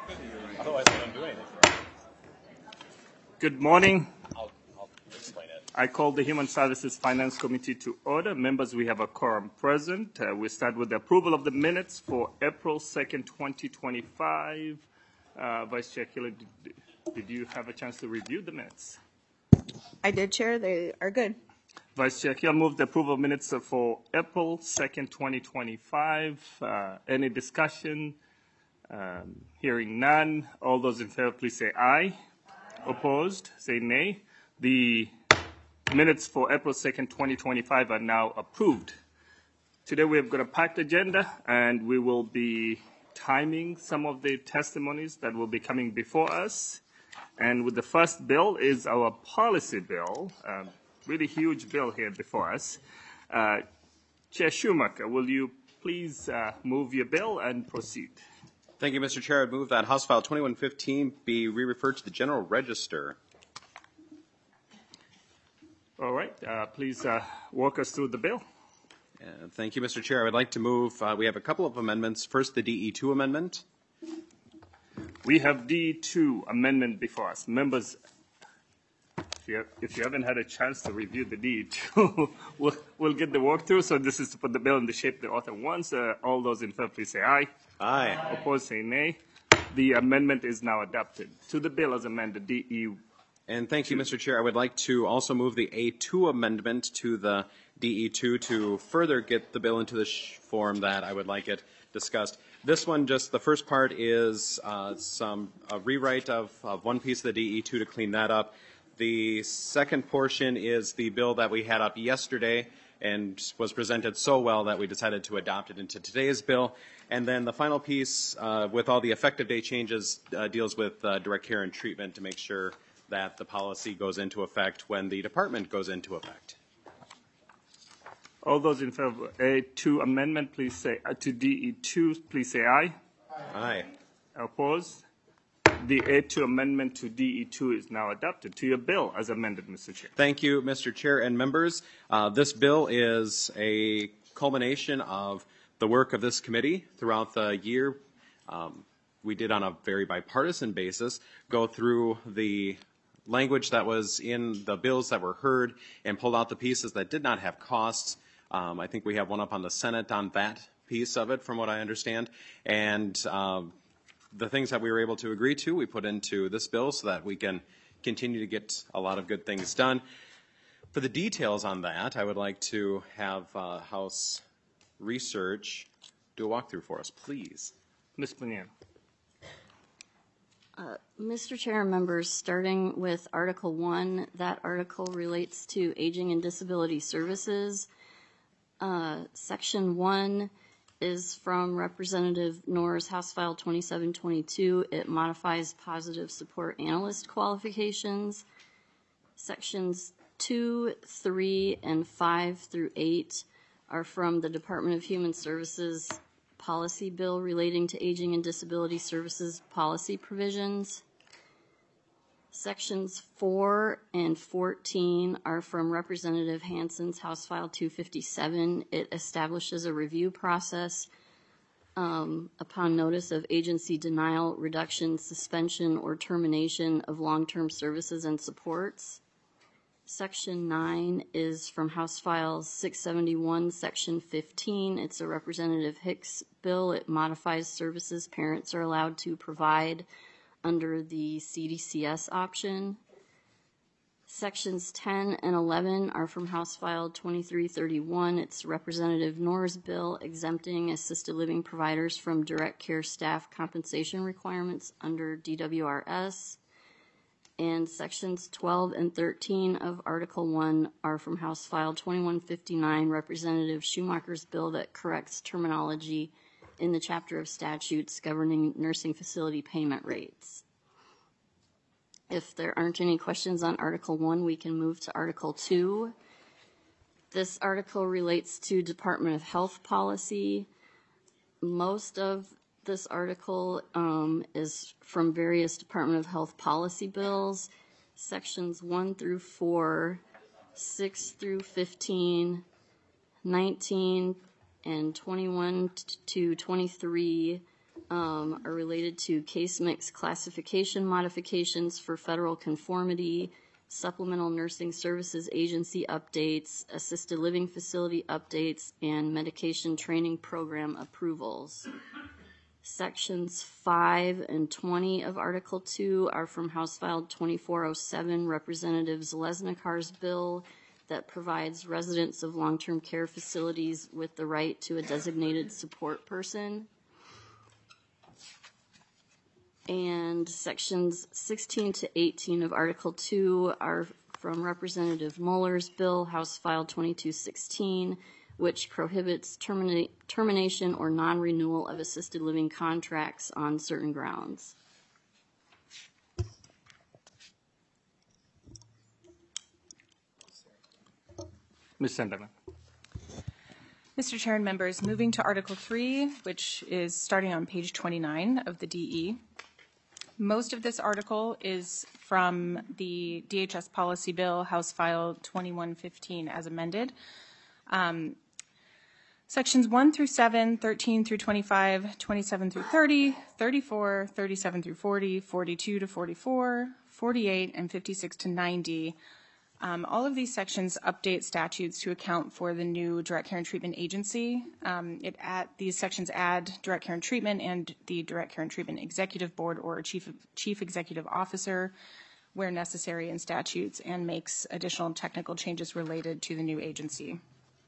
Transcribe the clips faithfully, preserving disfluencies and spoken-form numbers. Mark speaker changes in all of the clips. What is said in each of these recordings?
Speaker 1: Otherwise, I don't do anything for it.
Speaker 2: Good morning.
Speaker 1: I'll, I'll explain it.
Speaker 2: I call the Human Services Finance Committee to order. Members, we have a quorum present. Uh, we start with the approval of the minutes for April second, twenty twenty-five. Uh, Vice Chair Keeler, did, did you have a chance to review the minutes?
Speaker 3: I did, Chair. They are good.
Speaker 2: Vice Chair Keeler moved the approval of minutes for April second, twenty twenty-five. Uh, any discussion? Um, hearing none. All those in favor, please say aye. Opposed, say nay. The minutes for April second, twenty twenty-five are now approved. Today we have got a packed agenda, and we will be timing some of the testimonies that will be coming before us. And with the first bill is our policy bill, a really huge bill here before us. Uh, Chair Schumacher, will you please uh, move your bill and proceed?
Speaker 4: Thank you, Mister Chair. I would move that House File twenty-one fifteen be re-referred to the General Register.
Speaker 2: All right. Uh, please uh, walk us through the bill.
Speaker 4: Uh, thank you, Mister Chair. I would like to move, uh, we have a couple of amendments. First, the D E two amendment.
Speaker 2: We have D two amendment before us. Members, if you, have, if you haven't had a chance to review the D two, we'll, we'll get the walkthrough. So this is to put the bill in the shape the author wants. Uh, all those in favor, please say aye.
Speaker 4: Aye.
Speaker 2: Opposed, say nay. The amendment is now adopted. To the bill as amended, D E.
Speaker 4: And thank you, Mister Chair. I would like to also move the A two amendment to the D E two to further get the bill into the sh- form that I would like it discussed. This one, just the first part is uh, some a rewrite of, of one piece of the D E two to clean that up. The second portion is the bill that we had up yesterday and was presented so well that we decided to adopt it into today's bill. And then the final piece, uh, with all the effective date changes, uh, deals with uh, direct care and treatment to make sure that the policy goes into effect when the department goes into effect.
Speaker 2: All those in favor of A two amendment, please say uh, to D E two, please say aye.
Speaker 4: Aye.
Speaker 2: Opposed? The A two amendment to D E two is now adopted. To your bill as amended, Mister Chair.
Speaker 4: Thank you, Mister Chair and members. Uh, this bill is a culmination of the work of this committee throughout the year. Um, we did on a very bipartisan basis go through the language that was in the bills that were heard and pulled out the pieces that did not have costs. Um, I think we have one up on the Senate on that piece of it, from what I understand. And um, the things that we were able to agree to, we put into this bill so that we can continue to get a lot of good things done. For the details on that, I would like to have uh, House Research do a walkthrough for us, please.
Speaker 2: Miz Bonanno.
Speaker 5: Uh, Mister Chair and members, starting with Article one, that article relates to aging and disability services. Uh, section one is from Representative Knorr's House File twenty-seven twenty-two. It modifies positive support analyst qualifications. Sections two, three, and five through eight are from the Department of Human Services policy bill relating to aging and disability services policy provisions. Sections four and fourteen are from Representative Hansen's House File two fifty-seven. It establishes a review process um, upon notice of agency denial, reduction, suspension, or termination of long-term services and supports. Section nine is from House File six seventy-one, Section fifteen. It's a Representative Hicks bill. It modifies services parents are allowed to provide under the C D C S option. Sections ten and eleven are from House File twenty-three thirty-one. It's Representative Knorr's bill exempting assisted living providers from direct care staff compensation requirements under D W R S. And sections twelve and thirteen of Article one are from House File twenty-one fifty-nine, Representative Schumacher's bill that corrects terminology in the chapter of statutes governing nursing facility payment rates. If there aren't any questions on Article one, we can move to Article two. This article relates to Department of Health policy. Most of this article um, is from various Department of Health policy bills, sections one through four, six through fifteen, nineteen, and twenty-one to twenty-three um, are related to case mix classification modifications for federal conformity, supplemental nursing services agency updates, assisted living facility updates, and medication training program approvals. Sections five and twenty of Article two are from House File twenty-four oh seven, Representative Zalesnikar's bill that provides residents of long-term care facilities with the right to a designated support person. And sections sixteen to eighteen of Article two are from Representative Muller's bill, House File twenty-two sixteen, which prohibits termina- termination or non-renewal of assisted living contracts on certain grounds.
Speaker 2: Miz Senderman.
Speaker 6: Mister Chair and members, moving to Article three, which is starting on page twenty-nine of the D E. Most of this article is from the D H S policy bill, House File twenty-one fifteen, as amended. Um, sections one through seven, thirteen through twenty-five, twenty-seven through thirty, thirty-four, thirty-seven through forty, forty-two to forty-four, forty-eight, and fifty-six to ninety. Um, all of these sections update statutes to account for the new Direct Care and Treatment Agency. Um, it add, these sections add Direct Care and Treatment and the Direct Care and Treatment Executive Board or Chief, Chief Executive Officer where necessary in statutes, and makes additional technical changes related to the new agency.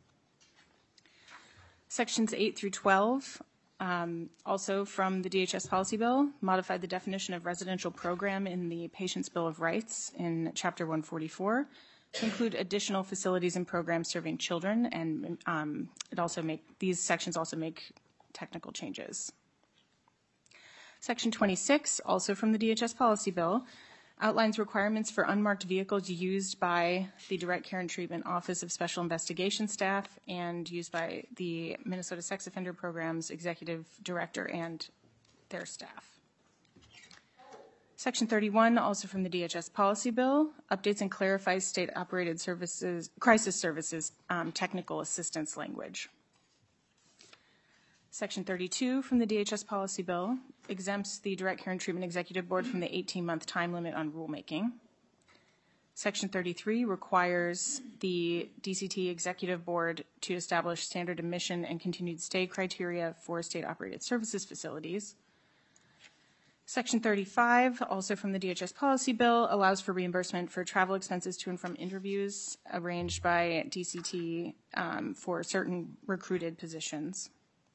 Speaker 6: Sections eight through twelve, um, also from the D H S policy bill, modified the definition of residential program in the Patient's Bill of Rights in Chapter one forty-four to include additional facilities and programs serving children, and um, it also make these sections also make technical changes. Section twenty-six, also from the D H S policy bill, outlines requirements for unmarked vehicles used by the Direct Care and Treatment Office of Special Investigation staff and used by the Minnesota Sex Offender Program's executive director and their staff. Section thirty-one, also from the D H S policy bill, updates and clarifies state-operated services, crisis services um, technical assistance language. Section thirty-two from the D H S policy bill exempts the Direct Care and Treatment Executive Board from the eighteen-month time limit on rulemaking. Section thirty-three requires the D C T Executive Board to establish standard admission and continued stay criteria for state-operated services facilities. Section thirty-five, also from the D H S policy bill, allows for reimbursement for travel expenses to and from interviews arranged by D C T um, for certain recruited positions.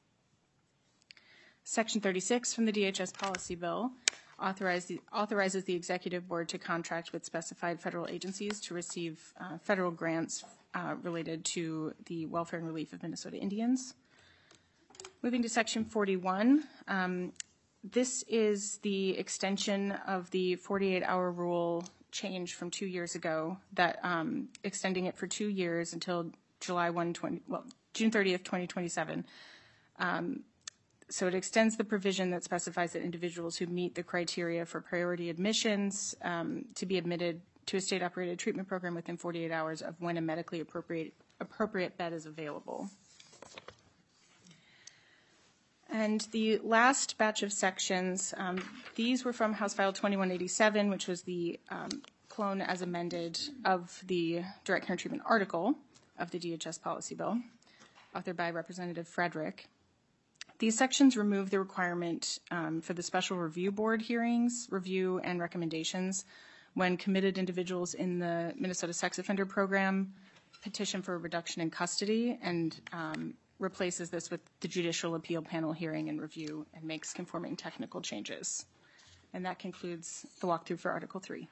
Speaker 6: Section thirty-six from the D H S policy bill authorize the, authorizes the executive board to contract with specified federal agencies to receive uh, federal grants uh, related to the welfare and relief of Minnesota Indians. Moving to section forty-one, um, this is the extension of the forty-eight hour rule change from two years ago, that um, extending it for two years until July first, twenty, well, June thirtieth, twenty twenty-seven. Um, So it extends the provision that specifies that individuals who meet the criteria for priority admissions um, to be admitted to a state-operated treatment program within forty-eight hours of when a medically appropriate, appropriate bed is available. And the last batch of sections, um, these were from House File twenty-one eighty-seven, which was the um, clone as amended of the Direct Care and Treatment article of the D H S policy bill, authored by Representative Frederick. These sections remove the requirement um, for the special review board hearings, review, and recommendations when committed individuals in the Minnesota Sex Offender Program petition for a reduction in custody, and um, replaces this with the Judicial Appeal Panel hearing and review, and makes conforming technical changes. And that concludes the walkthrough for Article three.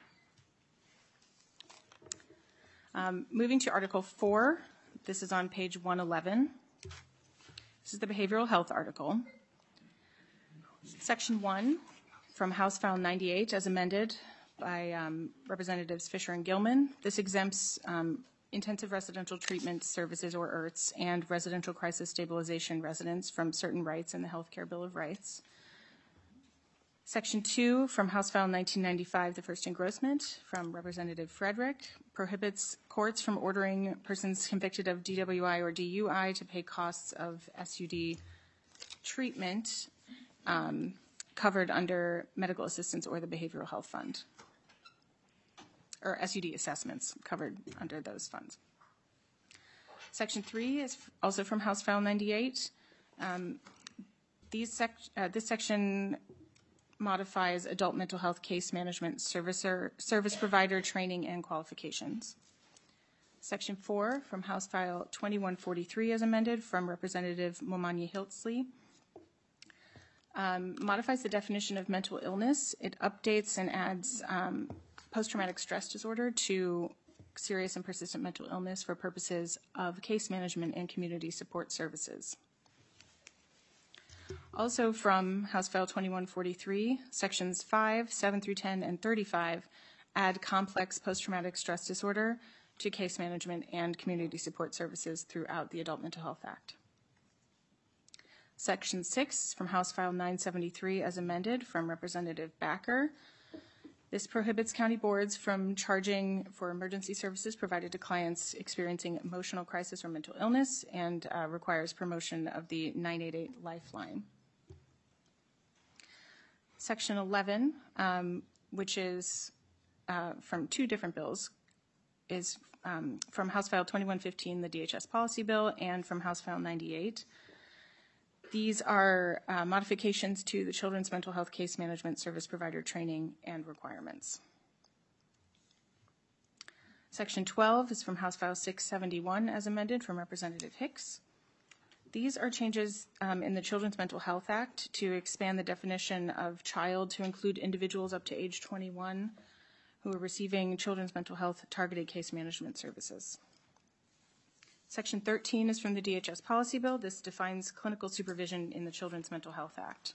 Speaker 6: Um, moving to Article four, this is on page one eleven. This is the behavioral health article. Section one from House File ninety-eight as amended by um, Representatives Fisher and Gilman. This exempts um, intensive residential treatment services, or I R Ts, and residential crisis stabilization residents from certain rights in the Healthcare Bill of Rights. Section two from House File nineteen ninety-five, the first engrossment, from Representative Frederick, prohibits courts from ordering persons convicted of D W I or D U I to pay costs of S U D treatment, um, covered under medical assistance or the behavioral health fund, or S U D assessments covered under those funds. Section three is also from House File ninety-eight. Um, these sec uh, this section modifies adult mental health case management servicer, service provider training and qualifications. Section four from House File twenty-one forty-three as amended from Representative Momanya Hiltsley um, modifies the definition of mental illness. It updates and adds um, post-traumatic stress disorder to serious and persistent mental illness for purposes of case management and community support services. Also from House File twenty-one forty-three, Sections five, seven through ten, and thirty-five add complex post-traumatic stress disorder to case management and community support services throughout the Adult Mental Health Act. Section six from House File nine seventy-three as amended from Representative Backer. This prohibits county boards from charging for emergency services provided to clients experiencing emotional crisis or mental illness and uh, requires promotion of the nine eight eight Lifeline. Section eleven, um, which is uh, from two different bills, is um, from House File twenty-one fifteen, the D H S policy bill, and from House File ninety-eight. These are uh, modifications to the Children's Mental Health Case Management Service Provider Training and Requirements. Section twelve is from House File six seventy-one as amended from Representative Hicks. These are changes um, in the Children's Mental Health Act to expand the definition of child to include individuals up to age twenty-one who are receiving children's mental health targeted case management services. Section thirteen is from the D H S policy bill. This defines clinical supervision in the Children's Mental Health Act.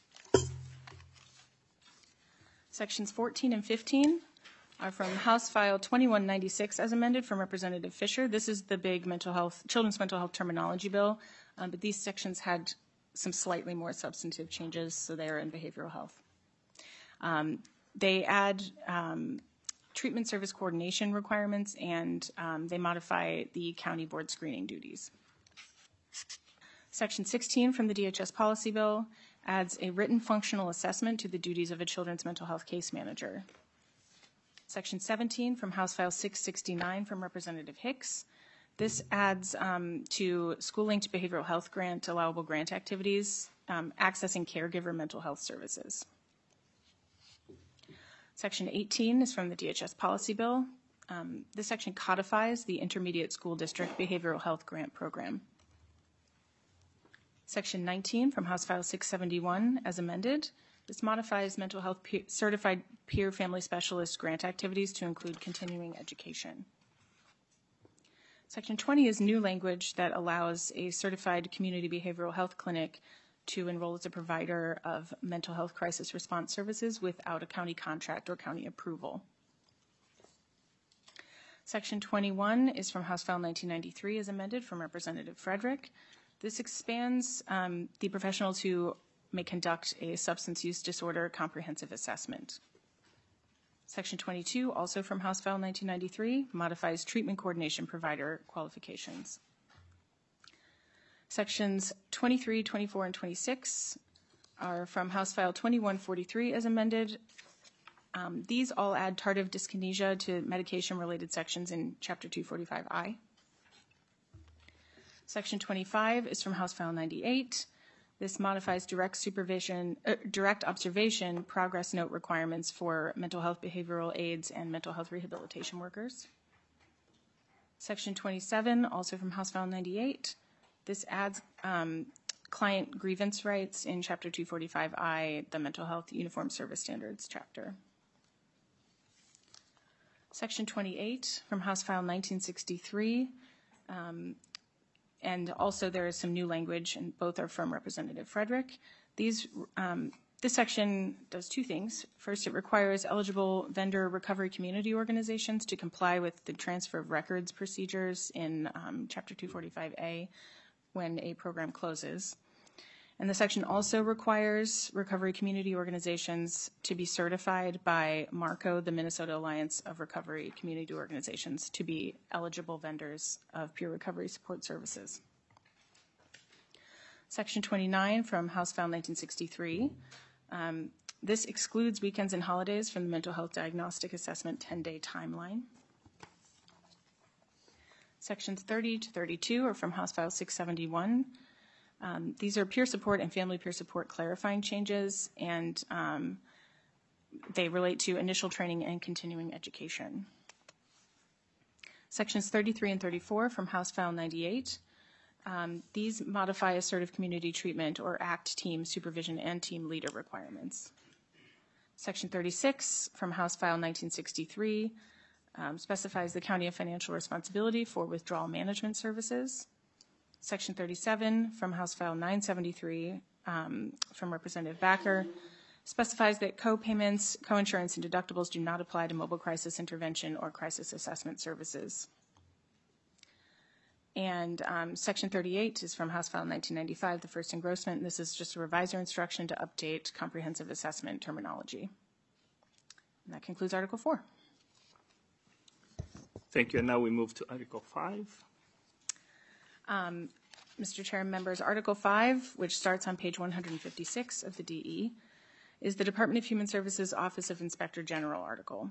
Speaker 6: Sections fourteen and fifteen are from House File twenty-one ninety-six as amended from Representative Fisher. This is the big mental health, children's mental health terminology bill, um, but these sections had some slightly more substantive changes, so they are in behavioral health. Um, they add um, treatment service coordination requirements, and um, they modify the county board screening duties. Section sixteen from the D H S policy bill adds a written functional assessment to the duties of a children's mental health case manager. Section seventeen from House File six sixty-nine from Representative Hicks. This adds um, to school-linked behavioral health grant allowable grant activities, um, accessing caregiver mental health services. Section eighteen is from the D H S policy bill. Um, this section codifies the intermediate school district behavioral health grant program. Section nineteen from House File six seventy-one as amended. This modifies mental health peer, certified peer family specialist grant activities to include continuing education. Section twenty is new language that allows a certified community behavioral health clinic to enroll as a provider of mental health crisis response services without a county contract or county approval. Section twenty-one is from House File nineteen ninety-three as amended from Representative Frederick. This expands um, the professionals who may conduct a substance use disorder comprehensive assessment. Section twenty-two, also from House File nineteen ninety-three, modifies treatment coordination provider qualifications. Sections twenty-three, twenty-four, and twenty-six are from House File twenty-one forty-three as amended. Um, these all add tardive dyskinesia to medication-related sections in Chapter two forty-five I. Section twenty-five is from House File ninety-eight. This modifies direct supervision, uh, direct observation progress note requirements for mental health behavioral aides and mental health rehabilitation workers. Section twenty-seven, also from House File ninety-eight. This adds um, client grievance rights in Chapter two forty-five I, the Mental Health Uniform Service Standards chapter. Section twenty-eight from House File nineteen sixty-three. Um, and also there is some new language, and both are from Representative Frederick. These, um, this section does two things. First, it requires eligible vendor recovery community organizations to comply with the transfer of records procedures in um, Chapter two forty-five A when a program closes. And the section also requires recovery community organizations to be certified by MARCO, the Minnesota Alliance of Recovery Community Organizations, to be eligible vendors of peer recovery support services. Section twenty-nine from House File nineteen sixty-three. Um, this excludes weekends and holidays from the Mental Health Diagnostic Assessment ten-day timeline. Sections thirty to thirty-two are from House File six seventy-one. Um, these are peer support and family peer support clarifying changes, and um, they relate to initial training and continuing education. Sections thirty-three and thirty-four from House File ninety-eight. Um, these modify assertive community treatment or ACT team supervision and team leader requirements. Section thirty-six from House File nineteen sixty-three um, specifies the county of financial responsibility for withdrawal management services. Section thirty-seven from House File nine seventy-three um, from Representative Backer specifies that co-payments, co-insurance, and deductibles do not apply to mobile crisis intervention or crisis assessment services. And um, Section thirty-eight is from House File nineteen ninety-five, the first engrossment. This is just a revisor instruction to update comprehensive assessment terminology. And that concludes Article four.
Speaker 2: Thank you. And now we move to Article five.
Speaker 6: Um, Mister Chair and members, Article five, which starts on page one hundred fifty-six of the D E, is the Department of Human Services Office of Inspector General article.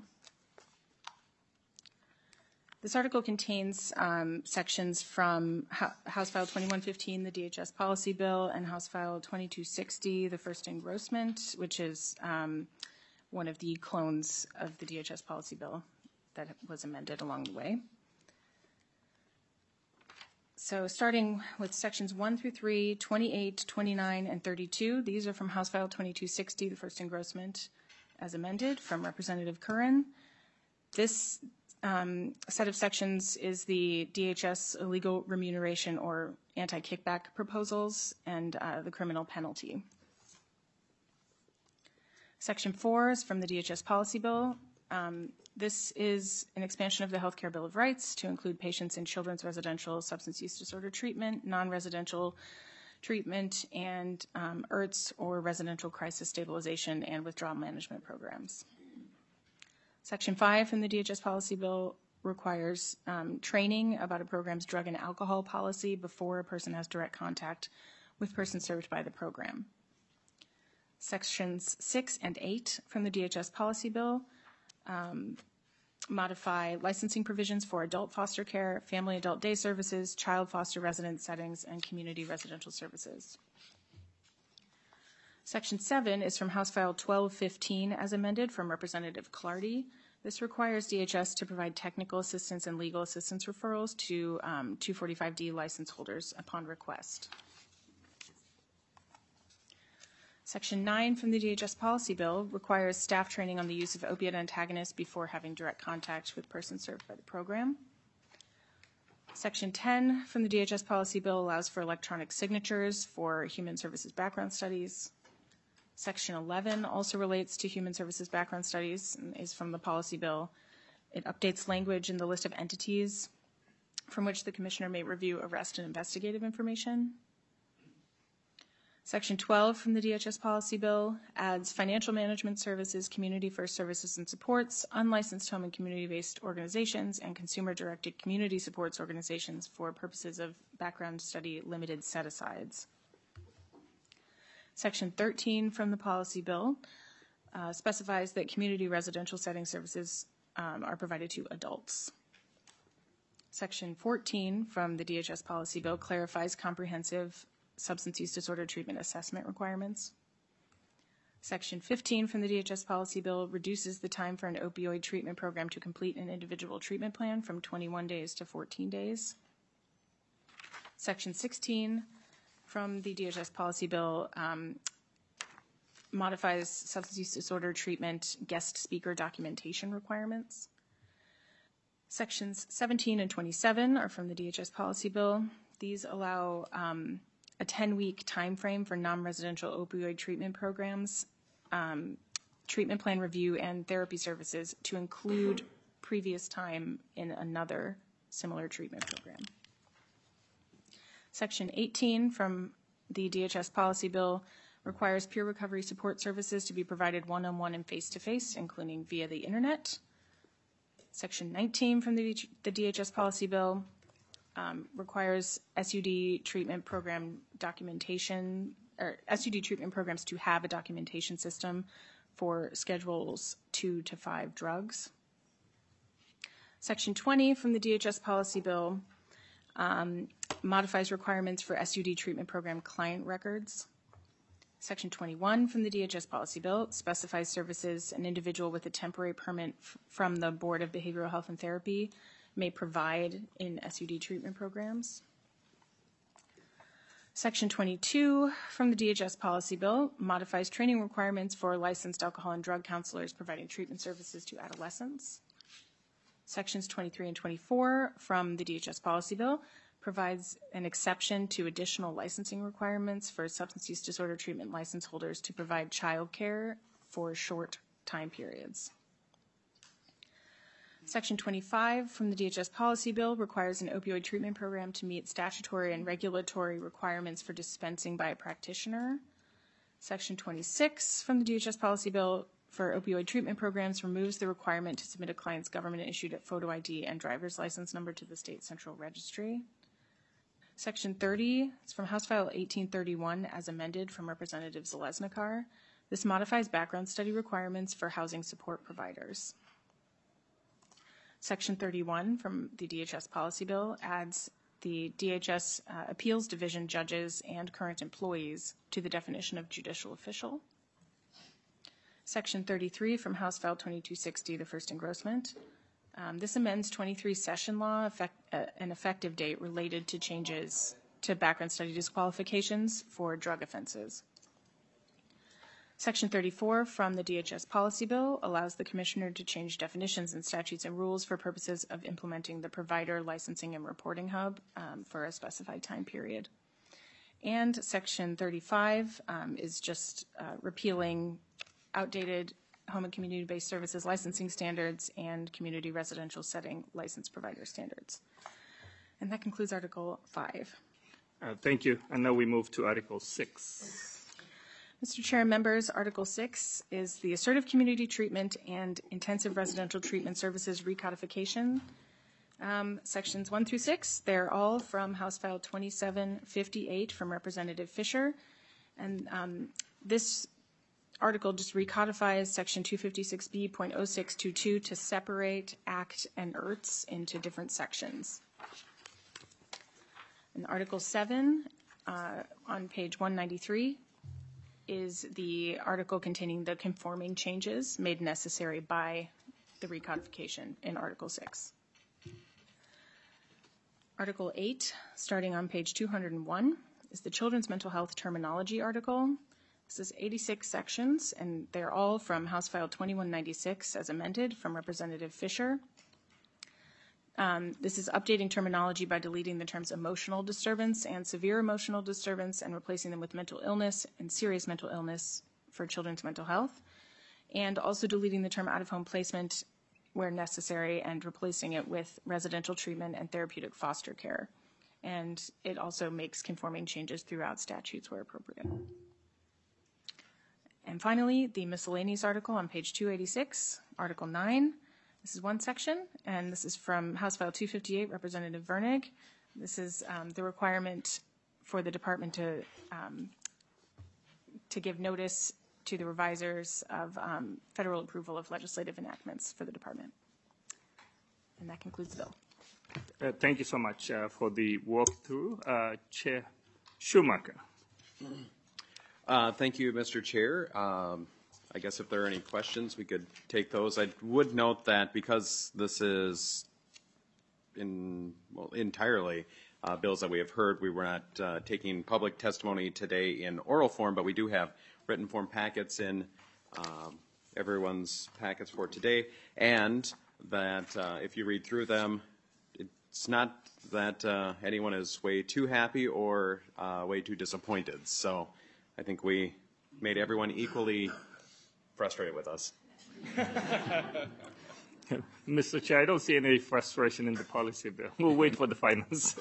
Speaker 6: This article contains um, sections from House File twenty-one fifteen, the D H S policy bill, and House File twenty-two sixty, the first engrossment, which is um, one of the clones of the D H S policy bill that was amended along the way. So starting with sections one through three, twenty-eight, twenty-nine, and thirty-two, these are from House File twenty-two sixty, the first engrossment as amended from Representative Curran. This um, set of sections is the D H S illegal remuneration or anti-kickback proposals and uh, the criminal penalty. Section four is from the D H S policy bill. Um, This is an expansion of the Healthcare Bill of Rights to include patients in children's residential substance use disorder treatment, non-residential treatment, and um, E R Ts or residential crisis stabilization and withdrawal management programs. Section five from the D H S policy bill requires um, training about a program's drug and alcohol policy before a person has direct contact with persons served by the program. Sections six and eight from the D H S policy bill Um, modify licensing provisions for adult foster care, family adult day services, child foster residence settings, and community residential services. Section seven is from House File twelve fifteen as amended from Representative Clardy. This requires D H S to provide technical assistance and legal assistance referrals to um, two forty-five D license holders upon request. Section nine from the D H S policy bill requires staff training on the use of opiate antagonists before having direct contact with persons served by the program. Section ten from the D H S policy bill allows for electronic signatures for human services background studies. Section eleven also relates to human services background studies and is from the policy bill. It updates language in the list of entities from which the commissioner may review arrest and investigative information. Section twelve from the D H S policy bill adds financial management services, community first services and supports, unlicensed home and community-based organizations, and consumer-directed community supports organizations for purposes of background study limited set-asides. Section thirteen from the policy bill uh, specifies that community residential setting services um, are provided to adults. Section fourteen from the D H S policy bill clarifies comprehensive substance use disorder treatment assessment requirements. Section fifteen from the D H S policy bill reduces the time for an opioid treatment program to complete an individual treatment plan from twenty-one days to fourteen days. Section sixteen from the D H S policy bill um, modifies substance use disorder treatment guest speaker documentation requirements. Sections seventeen and twenty-seven are from the D H S policy bill. These allow um, a ten-week time frame for non-residential opioid treatment programs, um, treatment plan review, and therapy services to include previous time in another similar treatment program. Section eighteen from the D H S policy bill requires peer recovery support services to be provided one-on-one and face-to-face, including via the internet. Section nineteen from the, the D H S policy bill um, requires S U D treatment program documentation, or S U D treatment programs to have a documentation system for schedules two to five drugs. Section twenty from the D H S policy bill um, modifies requirements for S U D treatment program client records. Section twenty-one from the D H S policy bill specifies services an individual with a temporary permit f- from the Board of Behavioral Health and Therapy may provide in S U D treatment programs. Section twenty-two from the D H S policy bill modifies training requirements for licensed alcohol and drug counselors providing treatment services to adolescents. Sections twenty-three and twenty-four from the D H S policy bill provides an exception to additional licensing requirements for substance use disorder treatment license holders to provide child care for short time periods. Section twenty-five from the D H S policy bill requires an opioid treatment program to meet statutory and regulatory requirements for dispensing by a practitioner. Section twenty-six from the D H S policy bill for opioid treatment programs removes the requirement to submit a client's government-issued photo I D and driver's license number to the state central registry. Section thirty is from House File eighteen thirty-one as amended from Representative Zalesnikar. This modifies background study requirements for housing support providers. Section thirty-one from the D H S policy bill adds the D H S uh, Appeals Division judges and current employees to the definition of judicial official. Section thirty-three from House File twenty-two sixty, the first engrossment. Um, this amends twenty-three session law, effect, uh, an effective date related to changes to background study disqualifications for drug offenses. Section thirty-four from the D H S policy bill allows the commissioner to change definitions in statutes and rules for purposes of implementing the provider licensing and reporting hub um, for a specified time period. And section thirty-five um, is just uh, repealing outdated home and community-based services licensing standards and community residential setting license provider standards. And that concludes Article five.
Speaker 2: Uh, thank you. And now we move to Article six.
Speaker 6: Mister Chair and members, Article six is the assertive community treatment and intensive residential treatment services recodification. Um, sections one through six, they're all from House File twenty-seven fifty-eight from Representative Fisher. And um, this article just recodifies Section two fifty-six B point oh six two two to separate ACT and E R T S into different sections. And Article seven uh, on page one ninety-three is the article containing the conforming changes made necessary by the recodification in Article six. Article eight, starting on page two hundred one, is the Children's Mental Health Terminology article. This is eighty-six sections, and they're all from House File twenty-one ninety-six as amended from Representative Fisher. Um, this is updating terminology by deleting the terms emotional disturbance and severe emotional disturbance and replacing them with mental illness and serious mental illness for children's mental health, and also deleting the term out-of-home placement where necessary and replacing it with residential treatment and therapeutic foster care. And it also makes conforming changes throughout statutes where appropriate. And finally, the miscellaneous article on page two eighty-six, Article nine. This is one section, and this is from House File two fifty-eight, Representative Vernig. This is um, the requirement for the department to um, to give notice to the revisers of um, federal approval of legislative enactments for the department. And that concludes the bill.
Speaker 2: Uh, thank you so much uh, for the walkthrough. Uh, Chair Schumacher.
Speaker 4: Uh, thank you, Mister Chair. Um, I guess if there are any questions, we could take those. I would note that because this is in, well, entirely uh, bills that we have heard, we were not uh, taking public testimony today in oral form, but we do have written form packets in um, everyone's packets for today, and that uh, if you read through them, it's not that uh, anyone is way too happy or uh, way too disappointed. So I think we made everyone equally frustrated with us.
Speaker 2: Mister Chair, I don't see any frustration in the policy bill. We'll wait for the finals.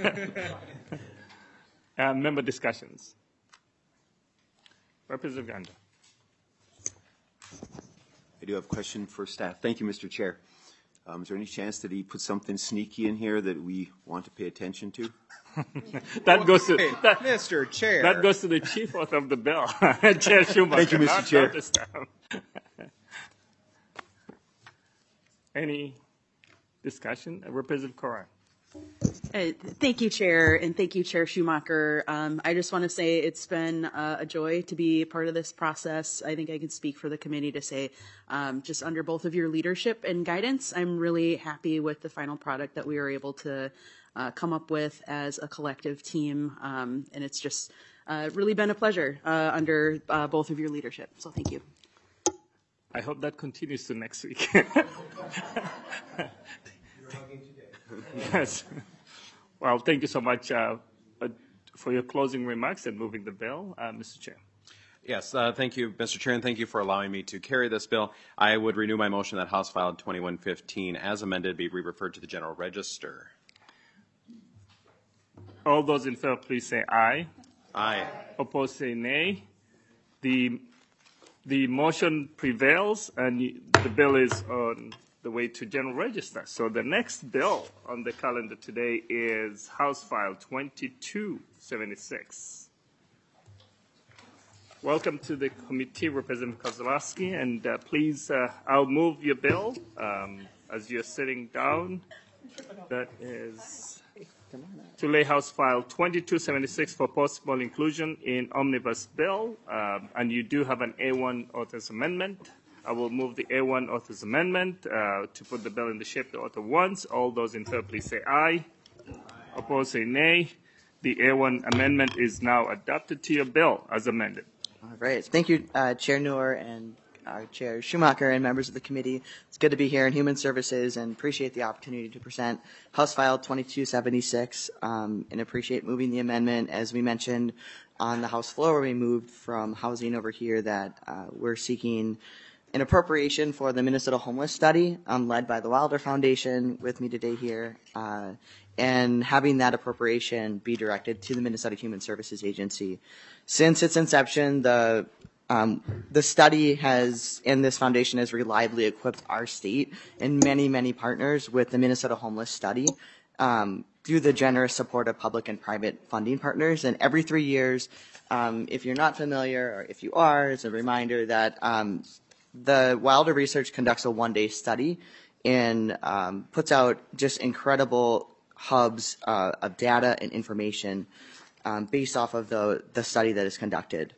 Speaker 2: uh, member discussions. Representative Ganda.
Speaker 7: I do have a question for staff. Thank you, Mister Chair. Um, is there any chance that he put something sneaky in here that we want to pay attention to?
Speaker 2: That goes to
Speaker 4: Hey,
Speaker 2: that,
Speaker 4: Mister Chair.
Speaker 2: that goes to the chief author of the bill, Chair Schumacher.
Speaker 7: Thank you, Mister
Speaker 2: not-
Speaker 7: Chair.
Speaker 2: not the staff. Any discussion? Uh, Representative Coran.
Speaker 8: Uh, Thank you, Chair, and thank you, Chair Schumacher. Um, I just want to say it's been uh, a joy to be part of this process. I think I can speak for the committee to say, um, just under both of your leadership and guidance, I'm really happy with the final product that we were able to uh, come up with as a collective team, um, and it's just uh, really been a pleasure uh, under uh, both of your leadership. So thank you.
Speaker 2: I hope that continues to next week. Yes. Well, thank you so much uh, uh, for your closing remarks and moving the bill, uh, Mister Chair.
Speaker 4: Yes, uh, thank you, Mister Chair, and thank you for allowing me to carry this bill. I would renew my motion that House File twenty-one fifteen, as amended, be re-referred to the General Register.
Speaker 2: All those in favor, please say aye.
Speaker 4: Aye.
Speaker 2: Opposed, say nay. The the motion prevails, and y- the bill is on the way to General Register. So the next bill on the calendar today is House File twenty-two seventy-six. Welcome to the committee, Representative Kozlowski, and uh, please, uh, I'll move your bill um, as you're sitting down. That is to lay House File twenty-two seventy-six for possible inclusion in omnibus bill, um, and you do have an A one author's amendment. I will move the A one author's amendment uh, to put the bill in the shape the author wants. All those in favor, please say aye. Opposed, say nay. The A one amendment is now adopted to your bill as amended.
Speaker 9: All right. Thank you, uh, Chair Noor and our Chair Schumacher and members of the committee. It's good to be here in Human Services and appreciate the opportunity to present House File twenty-two seventy-six um, and appreciate moving the amendment. As we mentioned on the House floor, we moved from housing over here that uh, we're seeking an appropriation for the Minnesota Homeless Study um, led by the Wilder Foundation with me today here, uh, and having that appropriation be directed to the Minnesota Human Services Agency. Since its inception, the um, the study has, and this foundation has reliably equipped our state and many, many partners with the Minnesota Homeless Study um, through the generous support of public and private funding partners. And every three years, um, if you're not familiar, or if you are, it's a reminder that um, the Wilder Research conducts a one-day study and um, puts out just incredible hubs uh, of data and information um, based off of the, the study that is conducted.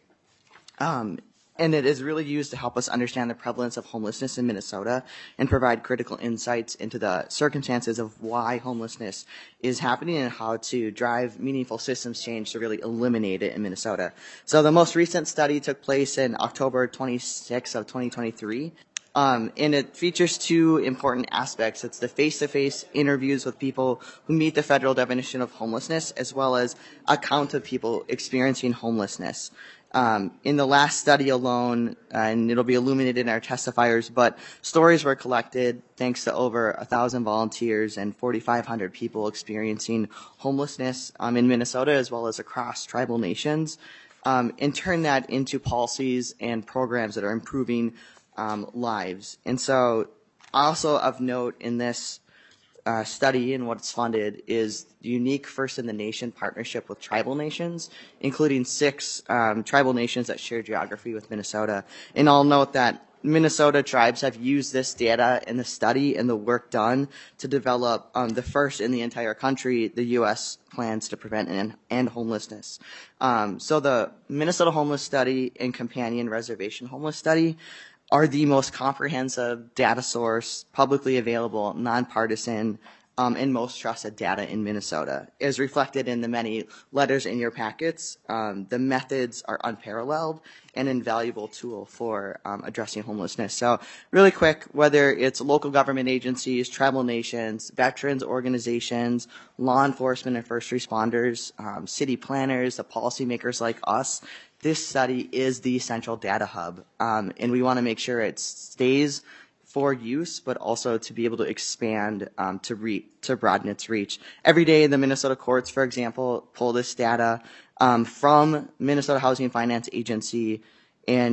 Speaker 9: Um, and it is really used to help us understand the prevalence of homelessness in Minnesota and provide critical insights into the circumstances of why homelessness is happening and how to drive meaningful systems change to really eliminate it in Minnesota. So the most recent study took place in October twenty-sixth of twenty twenty-three. Um, and it features two important aspects. It's the face-to-face interviews with people who meet the federal definition of homelessness, as well as a count of people experiencing homelessness. Um, in the last study alone, uh, and it'll be illuminated in our testifiers, but stories were collected thanks to over a thousand volunteers and forty-five hundred people experiencing homelessness um, in Minnesota, as well as across tribal nations, um, and turn that into policies and programs that are improving um, lives. And so, also of note in this Uh, study and what's funded is the unique first-in-the-nation partnership with tribal nations, including six um, tribal nations that share geography with Minnesota. And I'll note that Minnesota tribes have used this data in the study and the work done to develop um, the first in the entire country, the U S plans to prevent and end homelessness. Um, so the Minnesota Homeless Study and Companion Reservation Homeless Study are the most comprehensive data source, publicly available, nonpartisan, um, and most trusted data in Minnesota. As reflected in the many letters in your packets, um, the methods are unparalleled and an invaluable tool for um, addressing homelessness. So really quick, whether it's local government agencies, tribal nations, veterans organizations, law enforcement and first responders, um, city planners, the policymakers like us, this study is the central data hub, um, and we want to make sure it stays for use, but also to be able to expand um, to re- to broaden its reach. Every day, the Minnesota courts, for example, pull this data um, from Minnesota Housing and Finance Agency and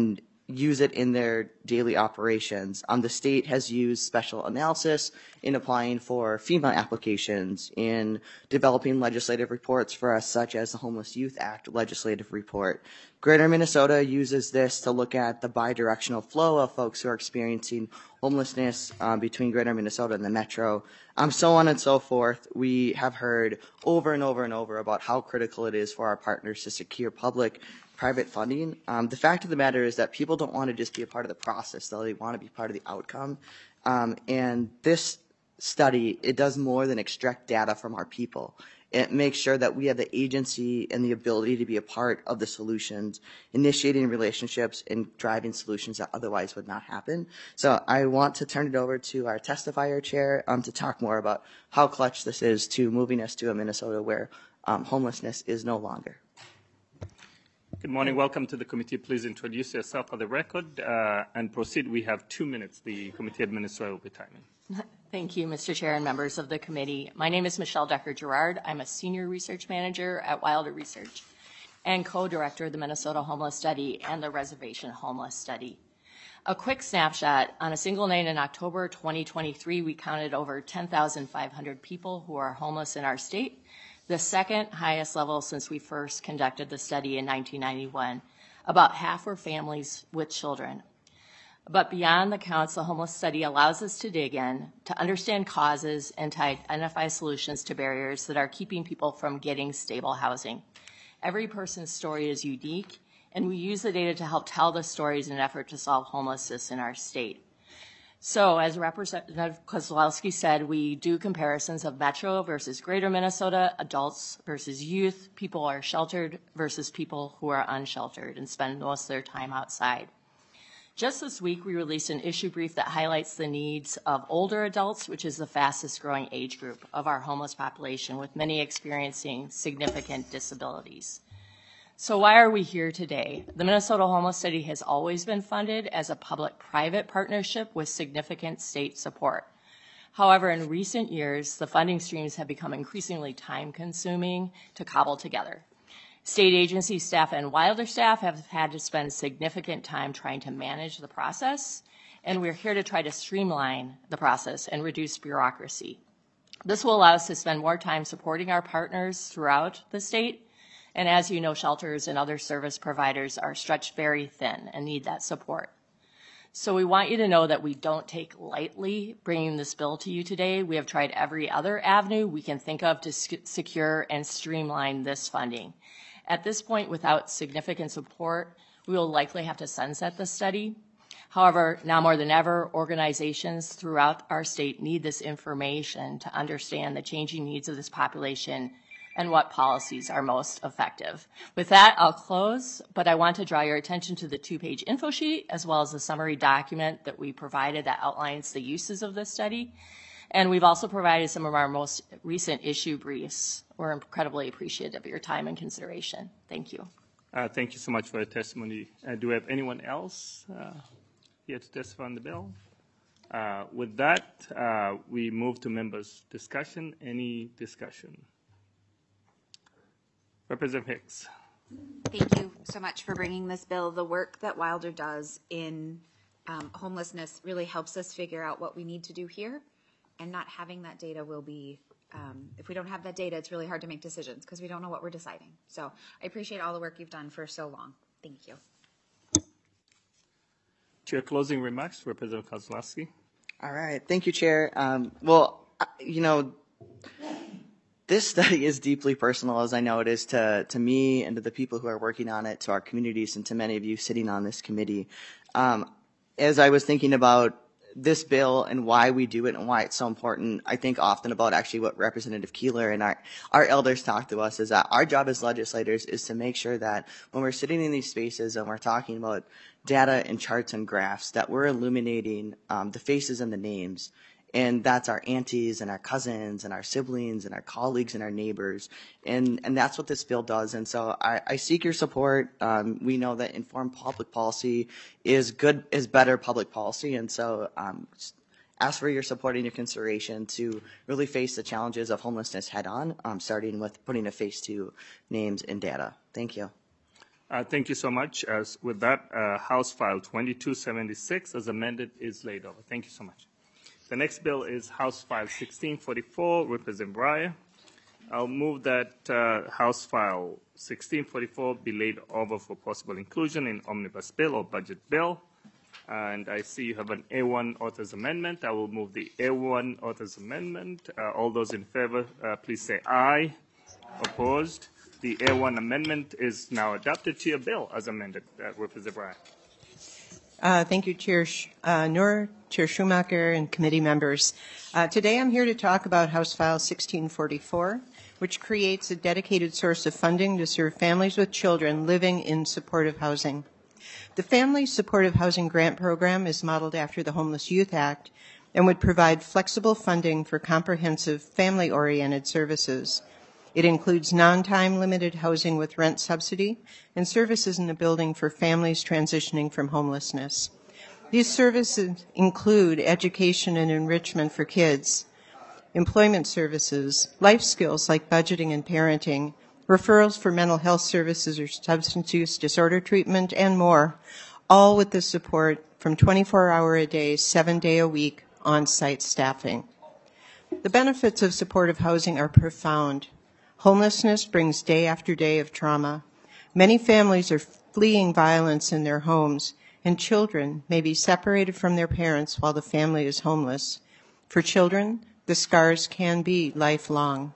Speaker 9: use it in their daily operations. Um, the state has used special analysis in applying for FEMA applications, in developing legislative reports for us, such as the Homeless Youth Act legislative report. Greater Minnesota uses this to look at the bidirectional flow of folks who are experiencing homelessness um, between Greater Minnesota and the metro, um, so on and so forth. We have heard over and over and over about how critical it is for our partners to secure public private funding. Um, the fact of the matter is that people don't want to just be a part of the process, though. They want to be part of the outcome. Um, and this study, it does more than extract data from our people. It makes sure that we have the agency and the ability to be a part of the solutions, initiating relationships and driving solutions that otherwise would not happen. So I want to turn it over to our testifier chair um, to talk more about how clutch this is to moving us to a Minnesota where um, homelessness is no longer.
Speaker 2: Good morning. Welcome to the committee. Please introduce yourself for the record uh, and proceed. We have two minutes. The committee administrator will be timing.
Speaker 10: Thank you, Mister Chair and members of the committee. My name is Michelle Decker-Gerard. I'm a senior research manager at Wilder Research and co-director of the Minnesota Homeless Study and the Reservation Homeless Study. A quick snapshot. On a single night in October twenty twenty-three, we counted over ten thousand five hundred people who are homeless in our state, the second highest level since we first conducted the study in nineteen ninety-one. About half were families with children. But beyond the counts, the homeless study allows us to dig in, to understand causes, and to identify solutions to barriers that are keeping people from getting stable housing. Every person's story is unique, and we use the data to help tell the stories in an effort to solve homelessness in our state. So, as Representative Kozlowski said, we do comparisons of Metro versus Greater Minnesota, adults versus youth, people who are sheltered versus people who are unsheltered and spend most of their time outside. Just this week, we released an issue brief that highlights the needs of older adults, which is the fastest growing age group of our homeless population, with many experiencing significant disabilities. So why are we here today? The Minnesota Homeless Study has always been funded as a public-private partnership with significant state support. However, in recent years, the funding streams have become increasingly time-consuming to cobble together. State agency staff and Wilder staff have had to spend significant time trying to manage the process, and we're here to try to streamline the process and reduce bureaucracy. This will allow us to spend more time supporting our partners throughout the state, and as you know, shelters and other service providers are stretched very thin and need that support. So we want you to know that we don't take lightly bringing this bill to you today. We have tried every other avenue we can think of to secure and streamline this funding. At this point, without significant support, we will likely have to sunset the study. However, now more than ever, organizations throughout our state need this information to understand the changing needs of this population and what policies are most effective. With that, I'll close, but I want to draw your attention to the two-page info sheet as well as the summary document that we provided that outlines the uses of this study. And we've also provided some of our most recent issue briefs. We're incredibly appreciative of your time and consideration. Thank you.
Speaker 2: Uh, thank you so much for your testimony. Uh, do we have anyone else uh, here to testify on the bill? Uh, with that, uh, we move to members' discussion. Any discussion? Representative Hicks.
Speaker 11: Thank you so much for bringing this bill. The work that Wilder does in um, homelessness really helps us figure out what we need to do here, and not having that data will be, um, if we don't have that data, it's really hard to make decisions because we don't know what we're deciding. So I appreciate all the work you've done for so long. Thank you.
Speaker 2: Chair, closing remarks, Representative Kozlowski.
Speaker 9: All right. Thank you, Chair. Um, well, you know, this study is deeply personal, as I know it is to, to me and to the people who are working on it, to our communities, and to many of you sitting on this committee. Um, as I was thinking about this bill and why we do it and why it's so important, I think often about actually what Representative Keeler and our, our elders talk to us, is that our job as legislators is to make sure that when we're sitting in these spaces and we're talking about data and charts and graphs, that we're illuminating um, the faces and the names. And that's our aunties and our cousins and our siblings and our colleagues and our neighbors. And, and that's what this bill does. And so I, I seek your support. Um, we know that informed public policy is good, is better public policy. And so um, ask for your support and your consideration to really face the challenges of homelessness head on, um, starting with putting a face to names and data. Thank you.
Speaker 2: Uh, Thank you so much. As with that, uh, House File twenty-two seventy-six as amended is laid over. Thank you so much. The next bill is House File sixteen forty-four, Representative Breyer. I'll move that uh, House File sixteen forty-four be laid over for possible inclusion in omnibus bill or budget bill. And I see you have an A one author's amendment. I will move the A one author's amendment. Uh, all those in favor, uh, please say aye. Opposed? The A one amendment is now adopted to your bill as amended. Uh, Representative Breyer.
Speaker 12: Uh, thank you, Chair Sh- uh, Noor, Chair Schumacher, and committee members. Uh, today I'm here to talk about House File sixteen forty-four, which creates a dedicated source of funding to serve families with children living in supportive housing. The Family Supportive Housing Grant Program is modeled after the Homeless Youth Act and would provide flexible funding for comprehensive family-oriented services. It includes non-time limited housing with rent subsidy and services in the building for families transitioning from homelessness. These services include education and enrichment for kids, employment services, life skills like budgeting and parenting, referrals for mental health services or substance use disorder treatment, and more, all with the support from twenty-four hour a day, seven day a week on-site staffing. The benefits of supportive housing are profound. Homelessness brings day after day of trauma. Many families are fleeing violence in their homes, and children may be separated from their parents while the family is homeless. For children, the scars can be lifelong.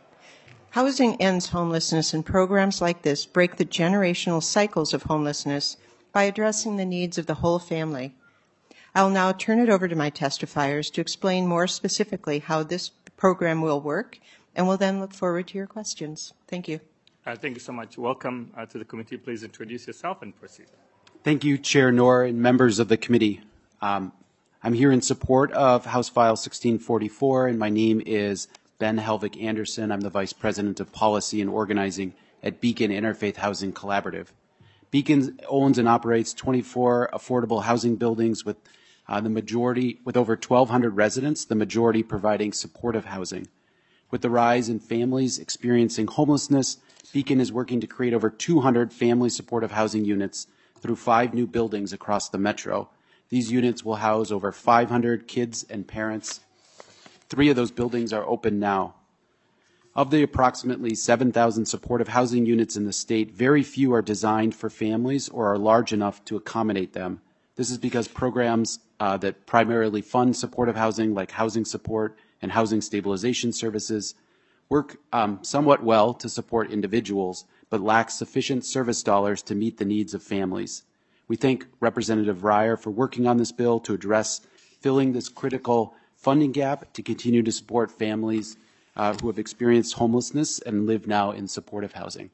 Speaker 12: Housing ends homelessness, and programs like this break the generational cycles of homelessness by addressing the needs of the whole family. I'll now turn it over to my testifiers to explain more specifically how this program will work, and will then look forward to your questions. Thank you.
Speaker 2: Uh, thank you so much. Welcome uh, to the committee. Please introduce yourself and proceed.
Speaker 13: Thank you, Chair Noor and members of the committee. Um, I'm here in support of House File sixteen forty-four, and my name is Ben Helvig Anderson. I'm the Vice President of Policy and Organizing at Beacon Interfaith Housing Collaborative. Beacon owns and operates twenty-four affordable housing buildings with uh, the majority, with over twelve hundred residents, the majority providing supportive housing. With the rise in families experiencing homelessness, Beacon is working to create over two hundred family supportive housing units through five new buildings across the metro. These units will house over five hundred kids and parents. Three of those buildings are open now. Of the approximately seven thousand supportive housing units in the state, very few are designed for families or are large enough to accommodate them. This is because programs uh, that primarily fund supportive housing, like housing support and housing stabilization services, work um, somewhat well to support individuals, but lack sufficient service dollars to meet the needs of families. We thank Representative Breyer for working on this bill to address filling this critical funding gap to continue to support families uh, who have experienced homelessness and live now in supportive housing.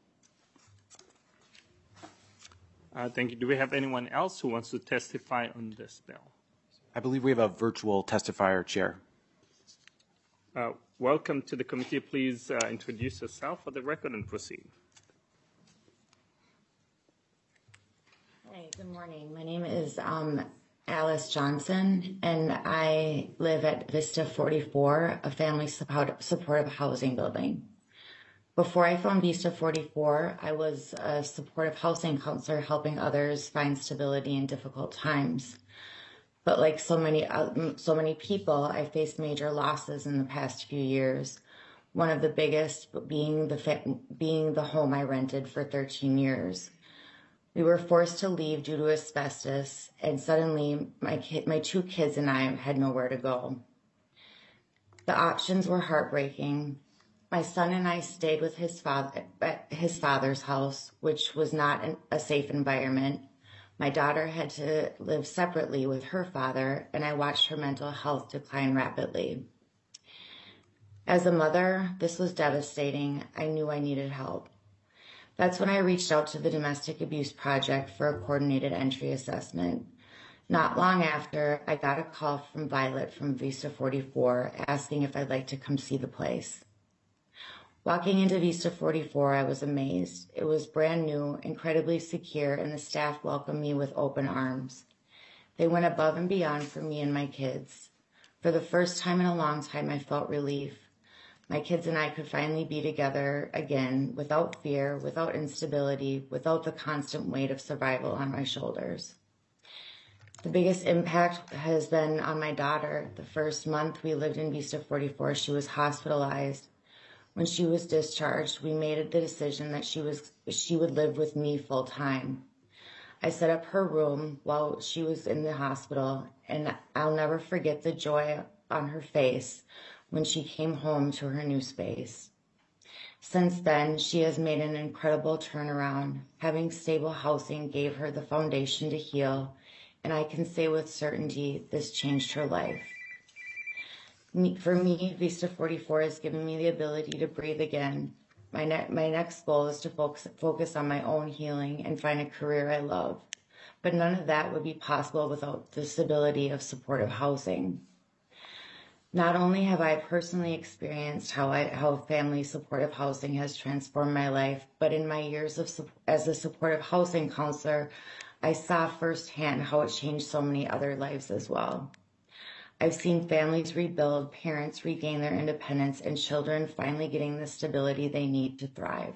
Speaker 2: Uh, thank you. Do we have anyone else who wants to testify on this bill?
Speaker 13: I believe we have a virtual testifier, Chair.
Speaker 2: Uh, welcome to the committee. Please uh, introduce yourself for the record and proceed.
Speaker 14: Hi, good morning. My name is um, Alice Johnson, and I live at Vista forty-four, a family support, supportive housing building. Before I found Vista forty-four, I was a supportive housing counselor helping others find stability in difficult times. But like so many, uh, so many people, I faced major losses in the past few years. One of the biggest being the, fa- being the home I rented for thirteen years. We were forced to leave due to asbestos, and suddenly my kid, my two kids and I had nowhere to go. The options were heartbreaking. My son and I stayed with his father at his father's house, which was not an, a safe environment. My daughter had to live separately with her father, and I watched her mental health decline rapidly. As a mother, this was devastating. I knew I needed help. That's when I reached out to the Domestic Abuse Project for a coordinated entry assessment. Not long after, I got a call from Violet from Vista forty-four asking if I'd like to come see the place. Walking into Vista forty-four, I was amazed. It was brand new, incredibly secure, and the staff welcomed me with open arms. They went above and beyond for me and my kids. For the first time in a long time, I felt relief. my kids and I could finally be together again without fear, without instability, without the constant weight of survival on my shoulders. The biggest impact has been on my daughter. The first month we lived in Vista forty-four, she was hospitalized. When she was discharged, we made the decision that she was she would live with me full time. I set up her room while she was in the hospital, and I'll never forget the joy on her face when she came home to her new space. Since then, she has made an incredible turnaround. Having stable housing gave her the foundation to heal, and I can say with certainty this changed her life. For me, Vista forty-four has given me the ability to breathe again. My, ne- my next goal is to focus, focus on my own healing and find a career I love. But none of that would be possible without the stability of supportive housing. Not only have I personally experienced how, I, how family supportive housing has transformed my life, but in my years of as a supportive housing counselor, I saw firsthand how it changed so many other lives as well. I've seen families rebuild, parents regain their independence, and children finally getting the stability they need to thrive.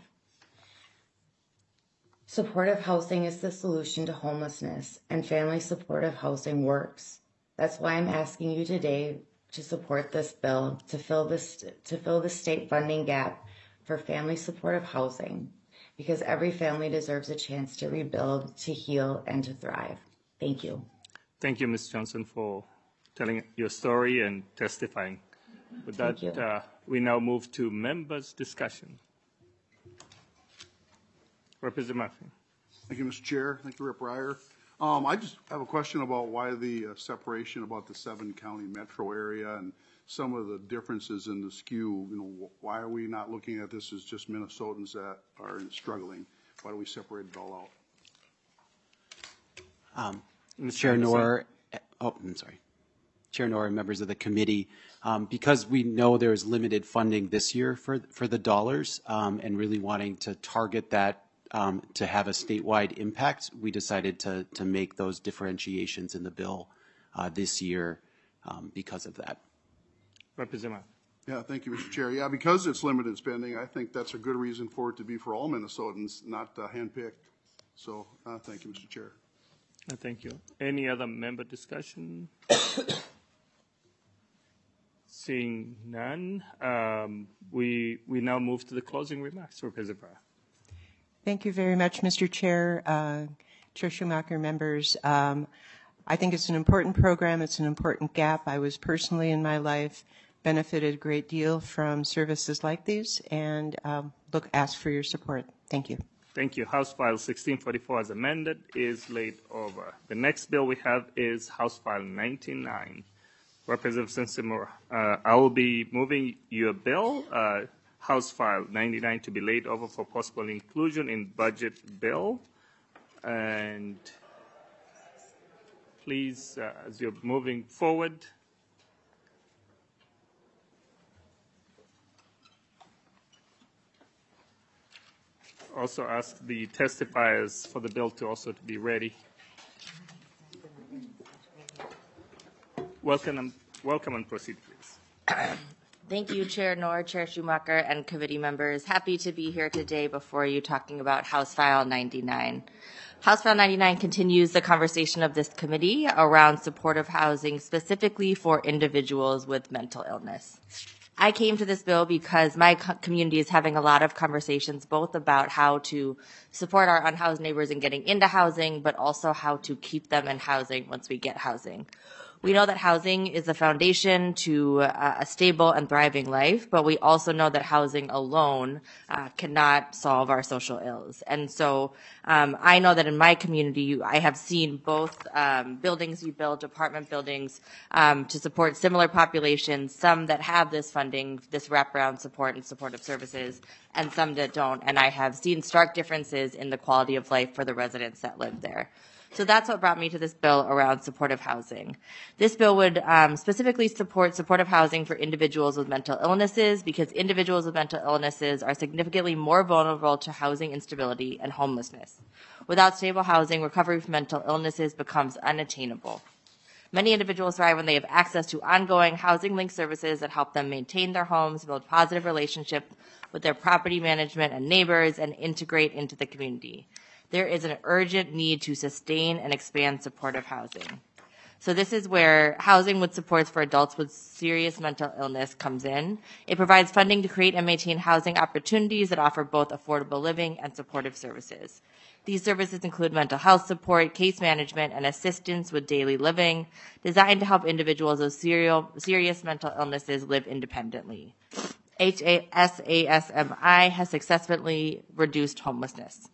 Speaker 14: Supportive housing is the solution to homelessness, and family supportive housing works. That's why I'm asking you today to support this bill to fill this to fill the state funding gap for family supportive housing, because every family deserves a chance to rebuild, to heal, and to thrive. Thank you.
Speaker 2: Thank you, Miz Johnson, for telling your story and testifying. With that,
Speaker 14: Thank you.
Speaker 2: uh, we now move to members' discussion. Representative Murphy.
Speaker 15: Thank you, Mister Chair. Thank you, Representative Breyer. Um, I just have a question about why the uh, separation about the seven county metro area and some of the differences in the skew. You know, why are we not looking at this as just Minnesotans that are struggling? Why do we separate it all out?
Speaker 13: Um, Chair Noor, oh, I'm sorry. Chair Noor and members of the committee, um, because we know there is limited funding this year for for the dollars, um, and really wanting to target that um, to have a statewide impact, we decided to to make those differentiations in the bill uh, this year um, because of that.
Speaker 2: Representative.
Speaker 15: Yeah, thank you, Mister Chair. Yeah, because it's limited spending, I think that's a good reason for it to be for all Minnesotans, not uh, handpicked. So, uh, thank you, Mister Chair.
Speaker 2: Uh, thank you. Any other member discussion? Seeing none, um, we we now move to the closing remarks. Representative Breyer.
Speaker 12: Thank you very much, Mister Chair, uh, Chair Schumacher, members. Um, I think it's an important program. It's an important gap. I was personally in my life benefited a great deal from services like these, and um, look, ask for your support. Thank you.
Speaker 2: Thank you. House File sixteen forty-four as amended is laid over. The next bill we have is House File ninety-nine. Representative Sensimura, uh, I will be moving your bill, uh, House File ninety-nine, to be laid over for possible inclusion in budget bill. And please, uh, as you're moving forward, also ask the testifiers for the bill to also to be ready. Welcome and, welcome and proceed, please.
Speaker 10: Thank you, Chair Noor, Chair Schumacher, and committee members. Happy to be here today before you talking about House File ninety-nine. House File ninety-nine continues the conversation of this committee around supportive housing, specifically for individuals with mental illness. I came to this bill because my co- community is having a lot of conversations both about how to support our unhoused neighbors in getting into housing, but also how to keep them in housing once we get housing. We know that housing is the foundation to uh, a stable and thriving life, but we also know that housing alone uh, cannot solve our social ills. And so um, I know that in my community, I have seen both um, buildings we build, apartment buildings, um, to support similar populations, some that have this funding, this wraparound support and supportive services, and some that don't. And I have seen stark differences in the quality of life for the residents that live there. So that's what brought me to this bill around supportive housing. This bill would um, specifically support supportive housing for individuals with mental illnesses, because individuals with mental illnesses are significantly more vulnerable to housing instability and homelessness. Without stable housing, recovery from mental illnesses becomes unattainable. Many individuals thrive when they have access to ongoing housing-linked services that help them maintain their homes, build positive relationships with their property management and neighbors, and integrate into the community. There is an urgent need to sustain and expand supportive housing. So this is where housing with supports for adults with serious mental illness comes in. It provides funding to create and maintain housing opportunities that offer both affordable living and supportive services. These services include mental health support, case management, and assistance with daily living, designed to help individuals with serial, serious mental illnesses live independently. H S A S M I has successfully reduced homelessness.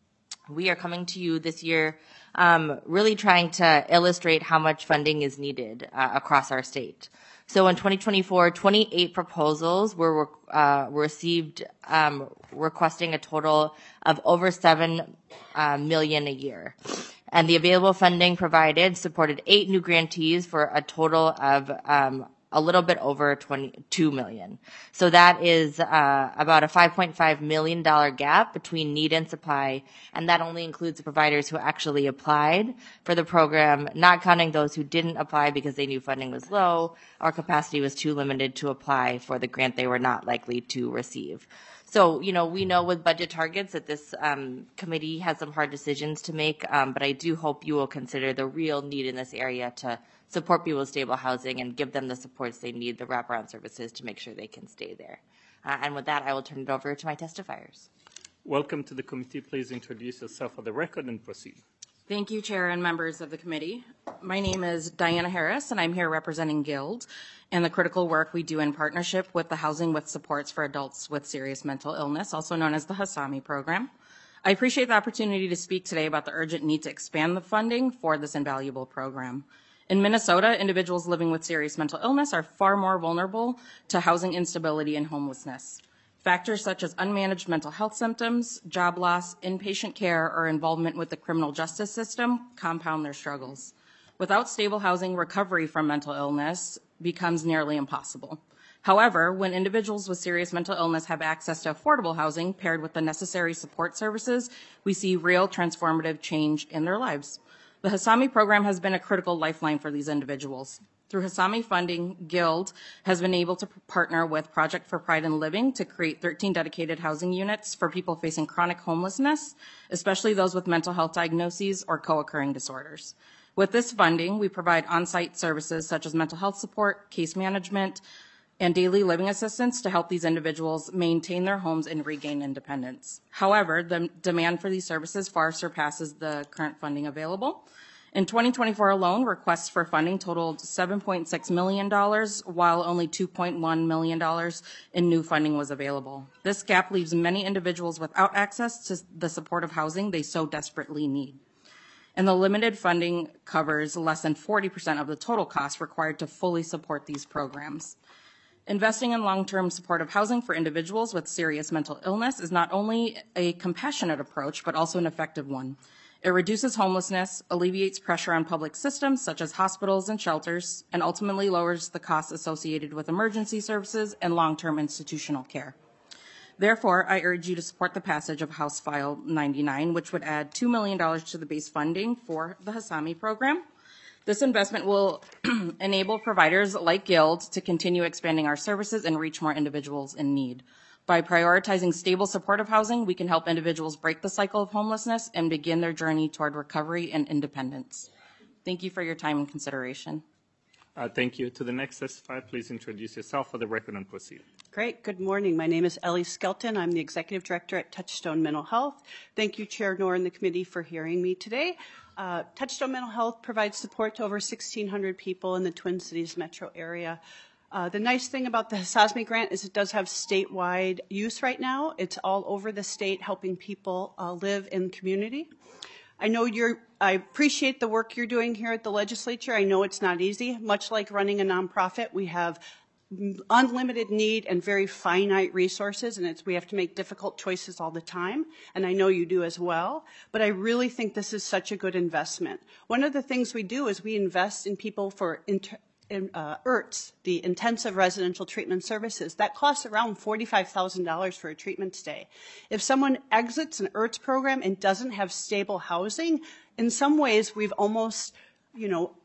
Speaker 10: We are coming to you this year um, really trying to illustrate how much funding is needed uh, across our state. So in twenty twenty-four, twenty-eight proposals were uh, received um, requesting a total of over seven uh, million a year. And the available funding provided supported eight new grantees for a total of um, a little bit over twenty-two million. So that is uh, about a five point five million dollars gap between need and supply, and that only includes the providers who actually applied for the program, not counting those who didn't apply because they knew funding was low or capacity was too limited to apply for the grant they were not likely to receive. So, you know, we know with budget targets that this um, committee has some hard decisions to make, um, but I do hope you will consider the real need in this area to support people with stable housing and give them the supports they need, the wraparound services to make sure they can stay there. Uh, and with that, I will turn it over to my testifiers.
Speaker 2: Welcome to the committee. Please introduce yourself for the record and proceed.
Speaker 16: Thank you, Chair and members of the committee. My name is Diana Harris, and I'm here representing Guild and the critical work we do in partnership with the Housing with Supports for Adults with Serious Mental Illness, also known as the HASAMI program. I appreciate the opportunity to speak today about the urgent need to expand the funding for this invaluable program. In Minnesota, individuals living with serious mental illness are far more vulnerable to housing instability and homelessness. Factors such as unmanaged mental health symptoms, job loss, inpatient care, or involvement with the criminal justice system compound their struggles. Without stable housing, recovery from mental illness becomes nearly impossible. However, when individuals with serious mental illness have access to affordable housing paired with the necessary support services, we see real transformative change in their lives. The HASAMI program has been a critical lifeline for these individuals. Through HASAMI funding, Guild has been able to partner with Project for Pride in Living to create thirteen dedicated housing units for people facing chronic homelessness, especially those with mental health diagnoses or co-occurring disorders. With this funding, we provide on-site services such as mental health support, case management, and daily living assistance to help these individuals maintain their homes and regain independence. However, the demand for these services far surpasses the current funding available. In twenty twenty-four alone, requests for funding totaled seven point six million dollars, while only two point one million dollars in new funding was available. This gap leaves many individuals without access to the supportive housing they so desperately need. And the limited funding covers less than forty percent of the total costs required to fully support these programs. Investing in long-term supportive housing for individuals with serious mental illness is not only a compassionate approach, but also an effective one. It reduces homelessness, alleviates pressure on public systems such as hospitals and shelters, and ultimately lowers the costs associated with emergency services and long-term institutional care. Therefore, I urge you to support the passage of House File ninety-nine, which would add two million dollars to the base funding for the HASAMI program. This investment will enable providers like Guild to continue expanding our services and reach more individuals in need. By prioritizing stable supportive housing, we can help individuals break the cycle of homelessness and begin their journey toward recovery and independence. Thank you for your time and consideration.
Speaker 2: Uh, thank you. To the next testifier, please introduce yourself for the record and proceed.
Speaker 17: Great. Good morning. My name is Ellie Skelton. I'm the Executive Director at Touchstone Mental Health. Thank you, Chair Knorr and the committee for hearing me today. Uh, Touchstone Mental Health provides support to over sixteen hundred people in the Twin Cities metro area. Uh, the nice thing about the HASAMI grant is it does have statewide use right now. It's all over the state helping people uh, live in community. I know you're, I appreciate the work you're doing here at the legislature. I know it's not easy. Much like running a nonprofit, we have unlimited need and very finite resources, and it's, we have to make difficult choices all the time, and I know you do as well, but I really think this is such a good investment. One of the things we do is we invest in people for inter In, uh, I R Ts, the Intensive Residential Treatment Services. That costs around forty-five thousand dollars for a treatment stay. If someone exits an I R T S program and doesn't have stable housing, in some ways we've almost, you know,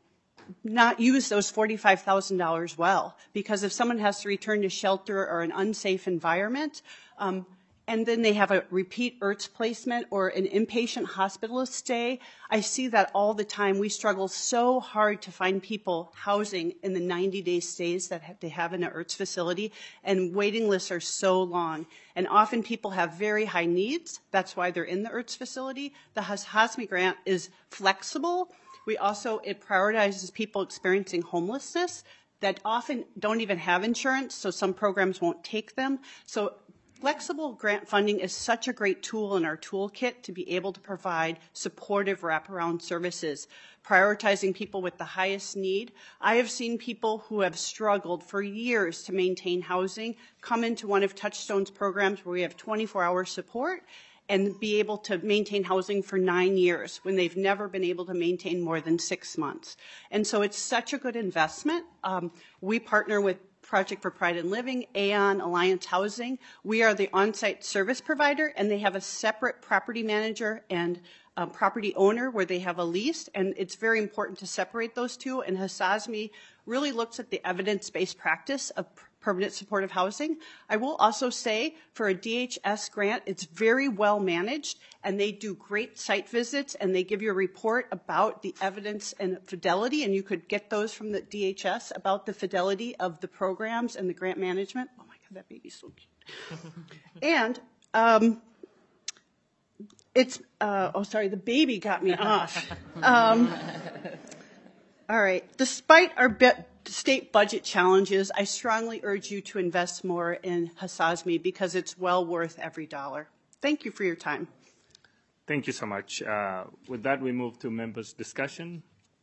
Speaker 17: not use those forty-five thousand dollars well, because if someone has to return to shelter or an unsafe environment, um, and then they have a repeat I R T S placement or an inpatient hospital stay, I see that all the time. We struggle so hard to find people housing in the ninety-day stays that they have in an I R T S facility, and waiting lists are so long. And often people have very high needs. That's why they're in the I R T S facility. The HASME grant is flexible. We also, it prioritizes people experiencing homelessness that often don't even have insurance, so some programs won't take them. So flexible grant funding is such a great tool in our toolkit to be able to provide supportive wraparound services, prioritizing people with the highest need. I have seen people who have struggled for years to maintain housing come into one of Touchstone's programs where we have twenty-four hour support and be able to maintain housing for nine years when they've never been able to maintain more than six months. And so it's such a good investment. Um, we partner with Project for Pride in Living, Aon, Alliance Housing. We are the on-site service provider, and they have a separate property manager and a property owner where they have a lease, and it's very important to separate those two. And HASME really looks at the evidence-based practice of permanent supportive housing. I will also say for a D H S grant, it's very well managed, and they do great site visits, and they give you a report about the evidence and fidelity, and you could get those from the D H S about the fidelity of the programs and the grant management. Oh my God, that baby's so cute. And um, it's, uh, oh sorry, the baby got me off. Um, all right, despite our bit state budget challenges, I strongly urge you to invest more in HASME because it's well worth every dollar. Thank you for your time.
Speaker 2: Thank you so much. Uh, with that, we move to members' discussion.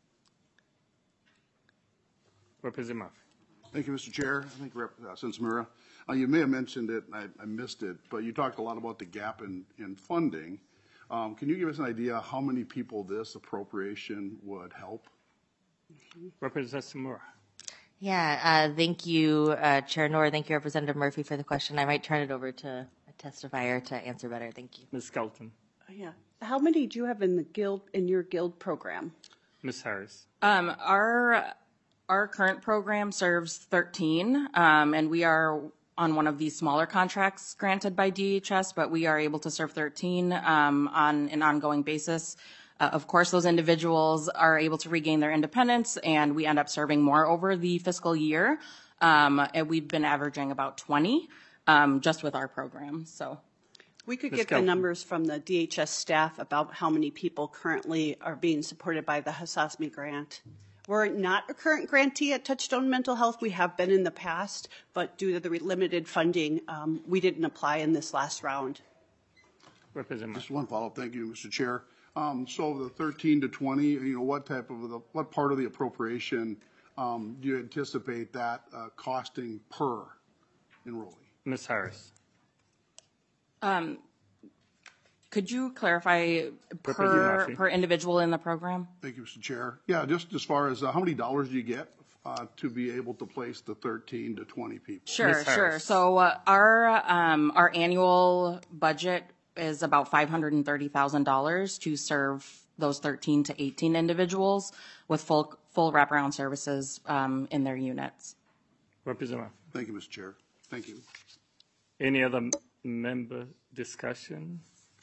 Speaker 2: Representative Murphy.
Speaker 15: Thank you, Mister Chair. I think Representative Mura, uh, you may have mentioned it, and I, I missed it, but you talked a lot about the gap in, in funding. Um, can you give us an idea how many people this appropriation would help?
Speaker 2: Representative Mura.
Speaker 10: Yeah, uh, thank you, uh, Chair Noor. Thank you, Representative Murphy, for the question. I might turn it over to a testifier to answer better. Thank you.
Speaker 2: Miz Skelton.
Speaker 17: Yeah. How many do you have in the guild in your guild program?
Speaker 2: Miz Harris.
Speaker 16: Um, our our current program serves thirteen, um, and we are on one of these smaller contracts granted by D H S, but we are able to serve thirteen um, on an ongoing basis. Uh, of course, those individuals are able to regain their independence, and we end up serving more over the fiscal year. Um, and we've been averaging about twenty um, just with our program. So
Speaker 17: we could get the numbers from the D H S staff about how many people currently are being supported by the HASME grant. We're not a current grantee at Touchstone Mental Health. We have been in the past, but due to the limited funding, um, we didn't apply in this last round.
Speaker 2: Representative.
Speaker 15: Just one follow-up. Thank you, Mister Chair. Um, so the thirteen to twenty, you know, what type of the, what part of the appropriation um, do you anticipate that uh, costing per enrollee?
Speaker 2: Miz Harris.
Speaker 16: Um, could you clarify per, per individual in the program?
Speaker 15: Thank you, Mister Chair. Yeah, just as far as uh, how many dollars do you get uh, to be able to place the thirteen to twenty people?
Speaker 16: Sure, sure. So uh, our um, our annual budget is about five hundred thirty thousand dollars to serve those thirteen to eighteen individuals with full full wraparound services um, in their units.
Speaker 2: Representative.
Speaker 15: Thank you, Mister Chair. Thank you.
Speaker 2: Any other member discussion?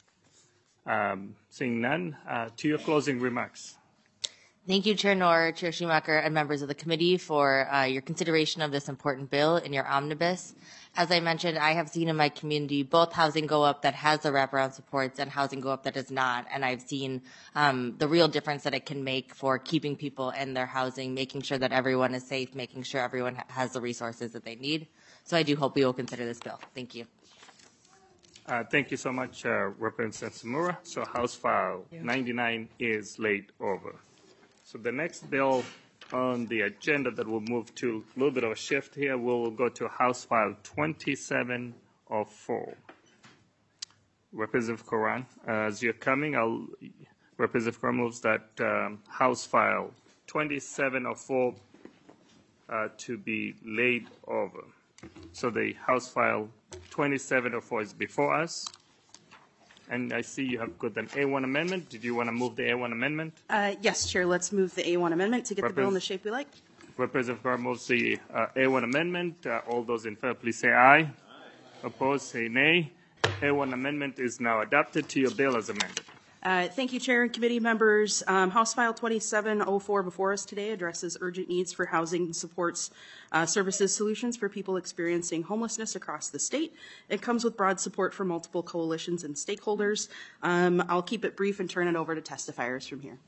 Speaker 2: Um, seeing none, uh, to your closing remarks.
Speaker 10: Thank you, Chair Noor, Chair Schumacher, and members of the committee for uh, your consideration of this important bill in your omnibus. As I mentioned, I have seen in my community both Housing Go Up that has the wraparound supports and Housing Go Up that does not, and I've seen um, the real difference that it can make for keeping people in their housing, making sure that everyone is safe, making sure everyone ha- has the resources that they need. So I do hope we will consider this bill. Thank you.
Speaker 2: Uh, thank you so much, uh, Representative Mura. So House File ninety-nine is laid over. So the next bill on the agenda that we'll move to, a little bit of a shift here, we'll go to House File twenty-seven oh four. Representative Koran, uh, as you're coming, I'll, Representative Koran moves that um, House File twenty-seven oh four uh, to be laid over. So the House File twenty-seven oh four is before us. And I see you have got an A one amendment. Did you want to move the A one amendment?
Speaker 8: Uh, yes, Chair, let's move the A one amendment to get the bill in the shape we like.
Speaker 2: Representative Carr moves the uh, A one amendment. Uh, all those in favor, please say aye. Opposed, say nay. A one amendment is now adopted. To your bill as amended.
Speaker 8: Uh, Thank you, Chair and committee members. Um, House File twenty-seven oh four before us today addresses urgent needs for housing and supports uh, services solutions for people experiencing homelessness across the state. It comes with broad support from multiple coalitions and stakeholders. Um, I'll keep it brief and turn it over to testifiers from here.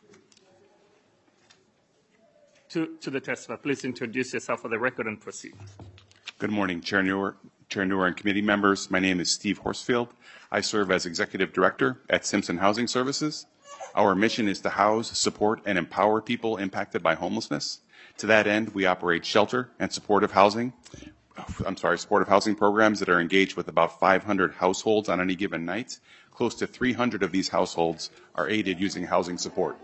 Speaker 2: To, to the testifier, please introduce yourself for the record and proceed.
Speaker 18: Good morning, Chair Newer, Chair Newer and committee members. My name is Steve Horsfield. I serve as Executive Director at Simpson Housing Services. Our mission is to house, support, and empower people impacted by homelessness. To that end, we operate shelter and supportive housing, I'm sorry, supportive housing programs that are engaged with about five hundred households on any given night. Close to three hundred of these households are aided using housing support.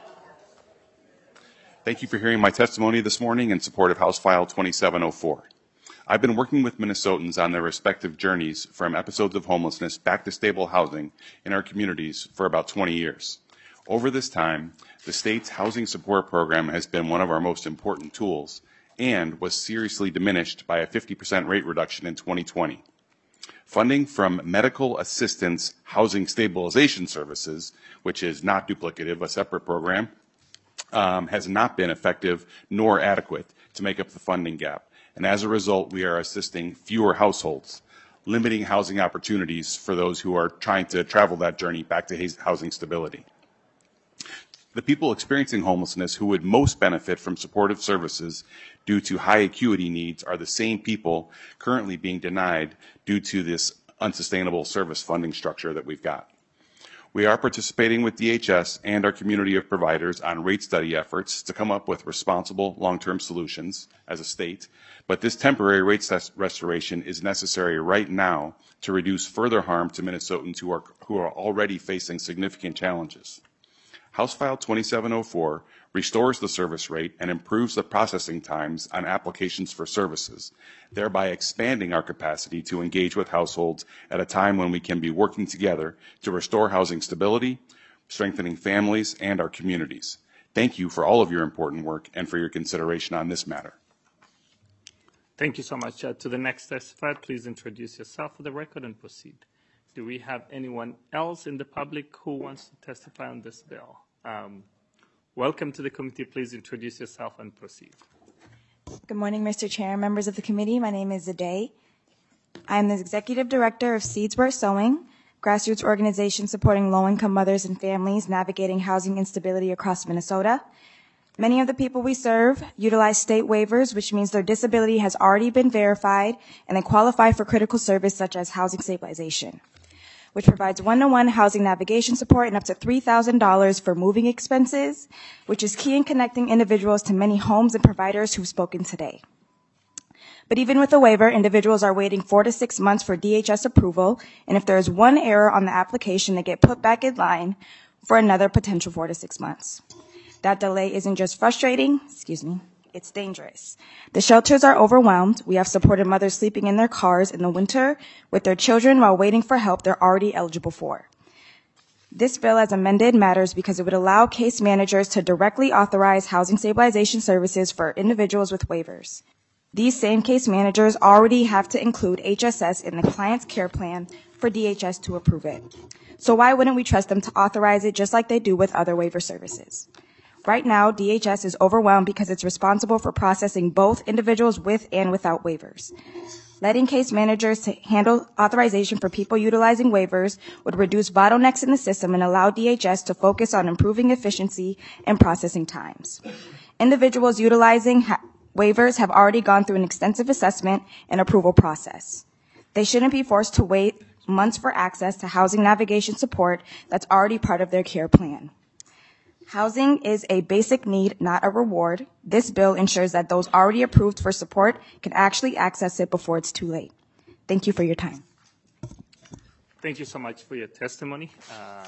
Speaker 18: Thank you for hearing my testimony this morning in support of House File twenty-seven oh four. I've been working with Minnesotans on their respective journeys from episodes of homelessness back to stable housing in our communities for about twenty years. Over this time, the state's housing support program has been one of our most important tools and was seriously diminished by a fifty percent rate reduction in twenty twenty. Funding from Medical Assistance Housing Stabilization Services, which is not duplicative, a separate program, um, has not been effective nor adequate to make up the funding gap. And as a result, we are assisting fewer households, limiting housing opportunities for those who are trying to travel that journey back to housing stability. The people experiencing homelessness who would most benefit from supportive services due to high acuity needs are the same people currently being denied due to this unsustainable service funding structure that we've got. We are participating with D H S and our community of providers on rate study efforts to come up with responsible long-term solutions as a state, but this temporary rate restoration is necessary right now to reduce further harm to Minnesotans who are, who are already facing significant challenges. House File twenty-seven oh four restores the service rate and improves the processing times on applications for services, thereby expanding our capacity to engage with households at a time when we can be working together to restore housing stability, strengthening families and our communities. Thank you for all of your important work and for your consideration on this matter.
Speaker 2: Thank you so much. Uh, to the next testifier, please introduce yourself for the record and proceed. Do we have anyone else in the public who wants to testify on this bill? Um, welcome to the committee. Please introduce yourself and proceed.
Speaker 19: Good morning, Mister Chair and members of the committee. My name is Zaday. I am the Executive Director of Seeds Worth Sowing, grassroots organization supporting low-income mothers and families navigating housing instability across Minnesota. Many of the people we serve utilize state waivers, which means their disability has already been verified and they qualify for critical service such as housing stabilization, which provides one-to-one housing navigation support and up to three thousand dollars for moving expenses, which is key in connecting individuals to many homes and providers who've spoken today. But even with a waiver, individuals are waiting four to six months for D H S approval, and if there is one error on the application, they get put back in line for another potential four to six months. That delay isn't just frustrating, excuse me, it's dangerous. The shelters are overwhelmed. We have supported mothers sleeping in their cars in the winter with their children while waiting for help they're already eligible for. This bill as amended matters because it would allow case managers to directly authorize housing stabilization services for individuals with waivers. These same case managers already have to include H S S in the client's care plan for D H S to approve it. So why wouldn't we trust them to authorize it just like they do with other waiver services? Right now, D H S is overwhelmed because it's responsible for processing both individuals with and without waivers. Letting case managers to handle authorization for people utilizing waivers would reduce bottlenecks in the system and allow D H S to focus on improving efficiency and processing times. Individuals utilizing ha- waivers have already gone through an extensive assessment and approval process. They shouldn't be forced to wait months for access to housing navigation support that's already part of their care plan. Housing is a basic need, not a reward. This bill ensures that those already approved for support can actually access it before it's too late. Thank you for your time.
Speaker 2: Thank you so much for your testimony. Uh,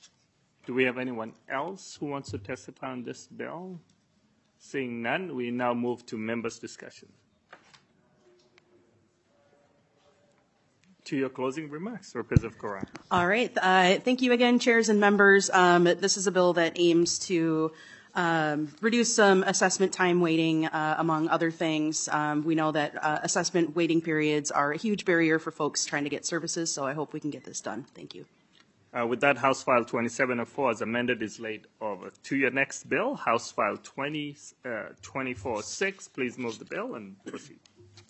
Speaker 2: do we have anyone else who wants to testify on this bill? Seeing none, we now move to members' discussion. to your closing remarks, Representative Karan.
Speaker 8: All right. Uh, thank you again, chairs and members. Um, this is a bill that aims to um, reduce some assessment time waiting, uh, among other things. Um, we know that uh, assessment waiting periods are a huge barrier for folks trying to get services, so I hope we can get this done. Thank you.
Speaker 2: Uh, with that, House File twenty-seven oh four as amended is laid over. To your next bill, House File twenty, uh, twenty-four oh six. Please move the bill and proceed.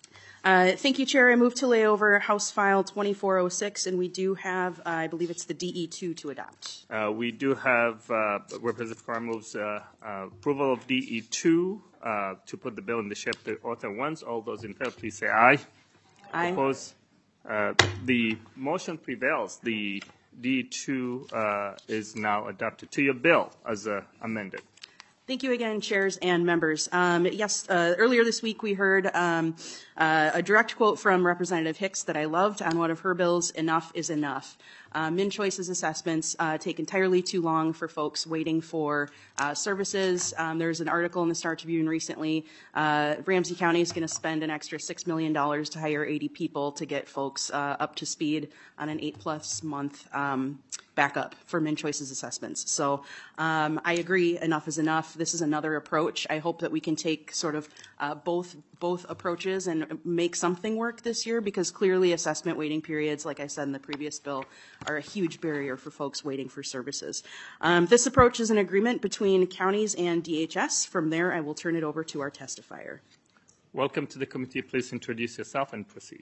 Speaker 8: Uh, thank you, Chair. I move to lay over House File twenty-four oh six, and we do have, uh, I believe it's the D E two to adopt.
Speaker 2: Uh, we do have, uh, Representative Karan moves uh, uh, approval of D E two uh, to put the bill in the shape the author wants. All those in favor, please say aye.
Speaker 8: Aye.
Speaker 2: Opposed? Uh, the motion prevails. The D E two uh, is now adopted. To your bill as uh, amended.
Speaker 8: Thank you again, chairs and members. Um, yes, uh, earlier this week we heard um, uh, a direct quote from Representative Hicks that I loved on one of her bills, "Enough is enough." Uh, MnChoice's assessments uh, take entirely too long for folks waiting for uh, services. Um, there's an article in the Star Tribune recently. Uh, Ramsey County is going to spend an extra six million dollars to hire eighty people to get folks uh, up to speed on an eight-plus month um, backup for MnChoice's assessments. So um, I agree, enough is enough. This is another approach. I hope that we can take sort of uh, both both approaches and make something work this year, because clearly assessment waiting periods, like I said in the previous bill, are a huge barrier for folks waiting for services. Um, this approach is an agreement between counties and D H S. From there, I will turn it over to our testifier.
Speaker 2: Welcome to the committee. Please introduce yourself and proceed.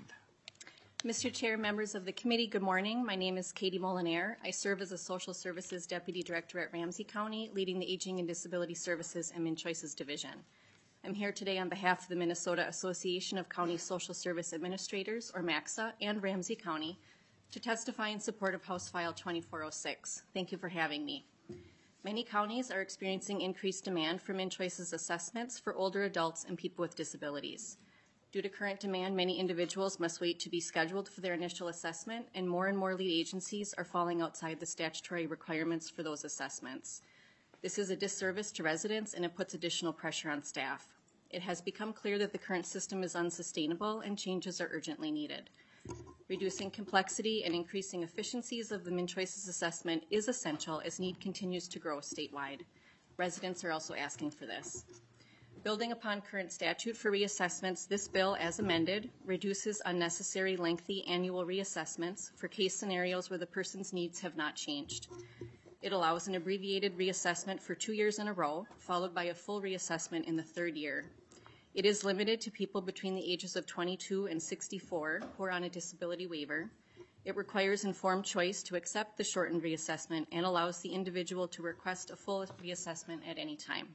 Speaker 20: Mister Chair, members of the committee, good morning. My name is Katie Molinaire. I serve as a Social Services Deputy Director at Ramsey County, leading the Aging and Disability Services and MnChoice's Division. I'm here today on behalf of the Minnesota Association of County Social Service Administrators, or MACSA, and Ramsey County to testify in support of House File twenty-four oh six. Thank you for having me. Many counties are experiencing increased demand for MnChoice's assessments for older adults and people with disabilities. Due to current demand, many individuals must wait to be scheduled for their initial assessment, and more and more lead agencies are falling outside the statutory requirements for those assessments. This is a disservice to residents, and it puts additional pressure on staff. It has become clear that the current system is unsustainable and changes are urgently needed. Reducing complexity and increasing efficiencies of the MnChoice's assessment is essential as need continues to grow statewide. Residents are also asking for this. Building upon current statute for reassessments, this bill, as amended, reduces unnecessary lengthy annual reassessments for case scenarios where the person's needs have not changed. It allows an abbreviated reassessment for two years in a row, followed by a full reassessment in the third year. It is limited to people between the ages of twenty-two and sixty-four who are on a disability waiver. It requires informed choice to accept the shortened reassessment and allows the individual to request a full reassessment at any time.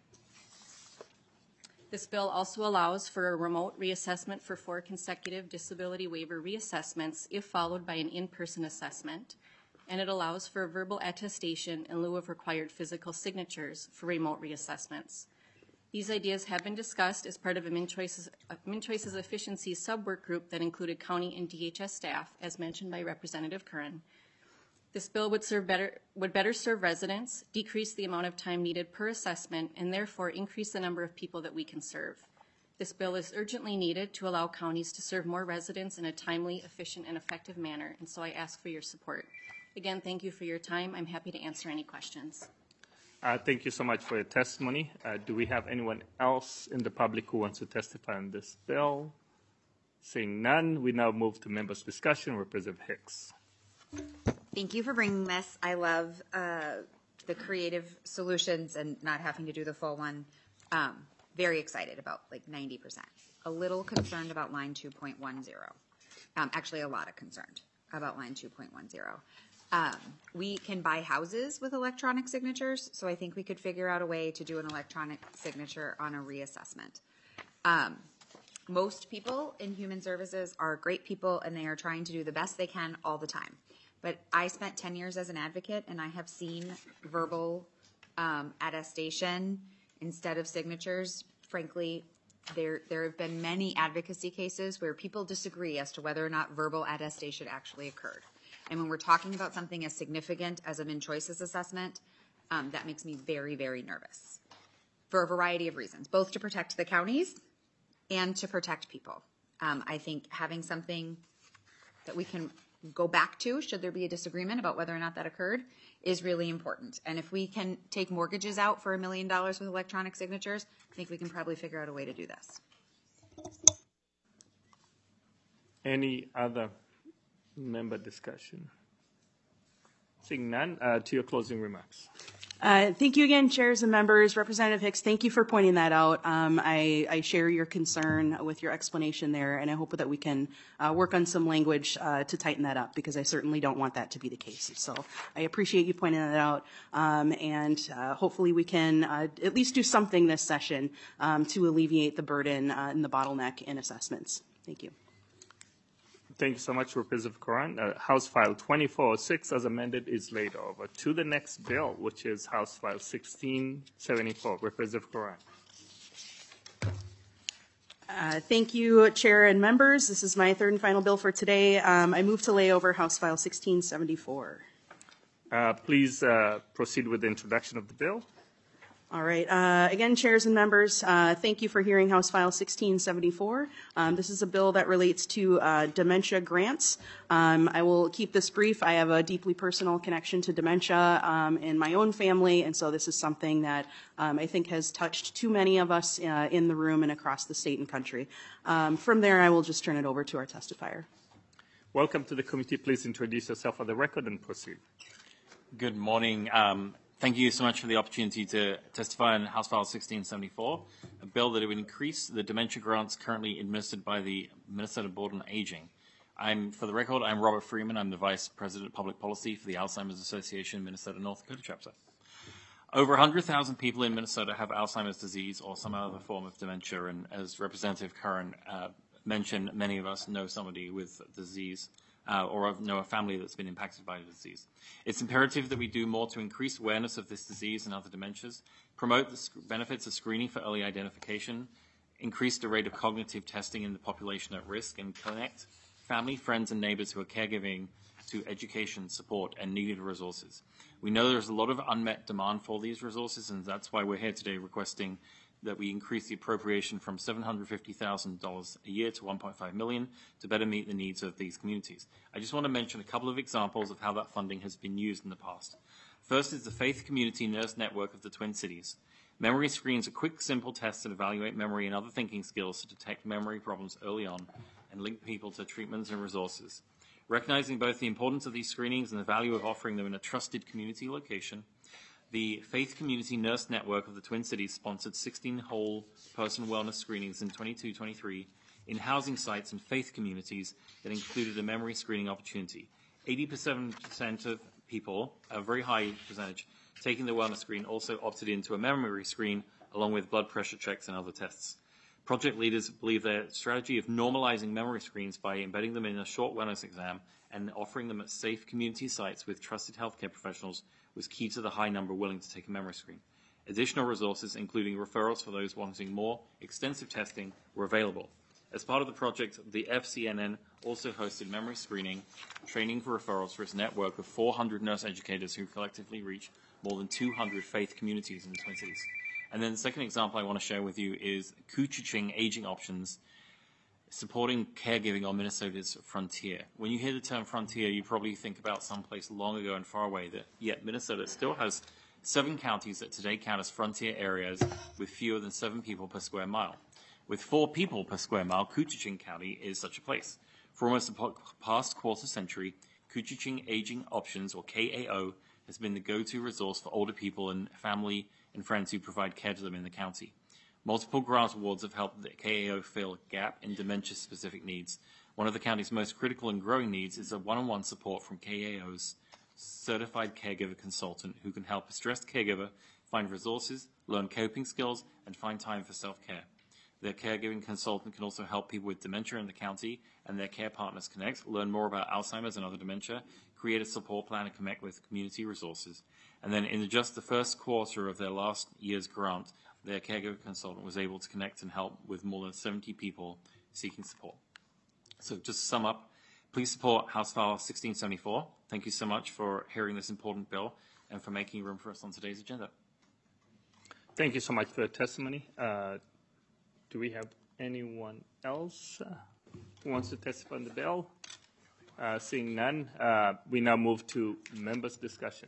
Speaker 20: This bill also allows for a remote reassessment for four consecutive disability waiver reassessments if followed by an in-person assessment, and it allows for a verbal attestation in lieu of required physical signatures for remote reassessments. These ideas have been discussed as part of a MnChoice's, uh, MnChoice's efficiency sub-work group that included county and D H S staff, as mentioned by Representative Curran. This bill would serve better, would better serve residents, decrease the amount of time needed per assessment, and therefore increase the number of people that we can serve. This bill is urgently needed to allow counties to serve more residents in a timely, efficient, and effective manner, and so I ask for your support. Again, thank you for your time. I'm happy to answer any questions.
Speaker 2: Uh, thank you so much for your testimony. Uh, do we have anyone else in the public who wants to testify on this bill? Seeing none, we now move to members' discussion. Representative Hicks.
Speaker 11: Thank you for bringing this. I love uh, the creative solutions and not having to do the full one. Um, very excited about like ninety percent. A little concerned about line two point one zero. Um, actually, a lot of concerned about line two point one zero. Um, we can buy houses with electronic signatures, so I think we could figure out a way to do an electronic signature on a reassessment. Um, most people in human services are great people, and they are trying to do the best they can all the time. But I spent ten years as an advocate, and I have seen verbal um, attestation instead of signatures. Frankly, there there have been many advocacy cases where people disagree as to whether or not verbal attestation actually occurred. And when we're talking about something as significant as a MnChoice's assessment, um, that makes me very, very nervous for a variety of reasons, both to protect the counties and to protect people. Um, I think having something that we can go back to, should there be a disagreement about whether or not that occurred, is really important. And if we can take mortgages out for a million dollars with electronic signatures, I think we can probably figure out a way to do this.
Speaker 2: Any other member discussion? Seeing none, uh, to your closing remarks.
Speaker 8: Uh, thank you again, chairs and members. Representative Hicks, thank you for pointing that out. Um, I, I share your concern with your explanation there, and I hope that we can uh, work on some language uh, to tighten that up, because I certainly don't want that to be the case. So I appreciate you pointing that out, um, and uh, hopefully we can uh, at least do something this session um, to alleviate the burden uh, and the bottleneck in assessments. Thank you.
Speaker 2: Thank you so much, Representative Coran. Uh, House File twenty-four oh six, as amended, is laid over to the next bill, which is House File sixteen seventy-four. Representative Coran.
Speaker 8: Uh, thank you, Chair and members. This is my third and final bill for today. Um, I move to lay over House File sixteen seventy-four.
Speaker 2: Uh, please uh, proceed with the introduction of the bill.
Speaker 8: All right. Uh, again, chairs and members, uh, thank you for hearing House File sixteen seventy-four. Um, this is a bill that relates to uh, dementia grants. Um, I will keep this brief. I have a deeply personal connection to dementia um, in my own family, and so this is something that um, I think has touched too many of us uh, in the room and across the state and country. Um, from there, I will just turn it over to our testifier.
Speaker 2: Welcome to the committee. Please introduce yourself for the record and proceed.
Speaker 21: Good morning. Um, Thank you so much for the opportunity to testify on House File sixteen seventy-four, a bill that would increase the dementia grants currently administered by the Minnesota Board on Aging. I'm, for the record, I'm Robert Freeman. I'm the Vice President of Public Policy for the Alzheimer's Association Minnesota North Dakota chapter. Over one hundred thousand people in Minnesota have Alzheimer's disease or some other form of dementia, and as Representative Curran uh, mentioned, many of us know somebody with disease. Uh, or know a family that's been impacted by the disease. It's imperative that we do more to increase awareness of this disease and other dementias, promote the sc- benefits of screening for early identification, increase the rate of cognitive testing in the population at risk, and connect family, friends, and neighbors who are caregiving to education, support, and needed resources. We know there's a lot of unmet demand for these resources, and that's why we're here today requesting that we increase the appropriation from seven hundred fifty thousand dollars a year to one point five million dollars to better meet the needs of these communities. I just want to mention a couple of examples of how that funding has been used in the past. First is the Faith Community Nurse Network of the Twin Cities. Memory screens are quick, simple tests that evaluate memory and other thinking skills to detect memory problems early on and link people to treatments and resources. Recognizing both the importance of these screenings and the value of offering them in a trusted community location, the Faith Community Nurse Network of the Twin Cities sponsored sixteen whole person wellness screenings in twenty-two twenty-three in housing sites and faith communities that included a memory screening opportunity. eighty percent of people, a very high percentage, taking the wellness screen also opted into a memory screen along with blood pressure checks and other tests. Project leaders believe their strategy of normalizing memory screens by embedding them in a short wellness exam and offering them at safe community sites with trusted healthcare professionals was key to the high number willing to take a memory screen. Additional resources, including referrals for those wanting more extensive testing, were available. As part of the project, the F C N N also hosted memory screening training for referrals for its network of four hundred nurse educators who collectively reach more than two hundred faith communities in the Twin Cities. And then the second example I want to share with you is Koochiching Aging Options, supporting caregiving on Minnesota's frontier. When you hear the term frontier, you probably think about someplace long ago and far away, that yet Minnesota still has seven counties that today count as frontier areas with fewer than seven people per square mile. With four people per square mile, Koochiching County is such a place. For almost the past quarter century, Koochiching Aging Options, or K A O, has been the go-to resource for older people and family and friends who provide care to them in the county. Multiple grant awards have helped the K A O fill a gap in dementia-specific needs. One of the county's most critical and growing needs is a one-on-one support from K A O's certified caregiver consultant who can help a stressed caregiver find resources, learn coping skills, and find time for self-care. Their caregiving consultant can also help people with dementia in the county and their care partners connect, learn more about Alzheimer's and other dementia, create a support plan, and connect with community resources. And then in just the first quarter of their last year's grant, their caregiver consultant was able to connect and help with more than seventy people seeking support. So just to sum up, please support House File sixteen seventy-four. Thank you so much for hearing this important bill and for making room for us on today's agenda.
Speaker 2: Thank you so much for your testimony. Uh, do we have anyone else uh, who wants to testify on the bill? Uh, seeing none, uh, we now move to members' discussion.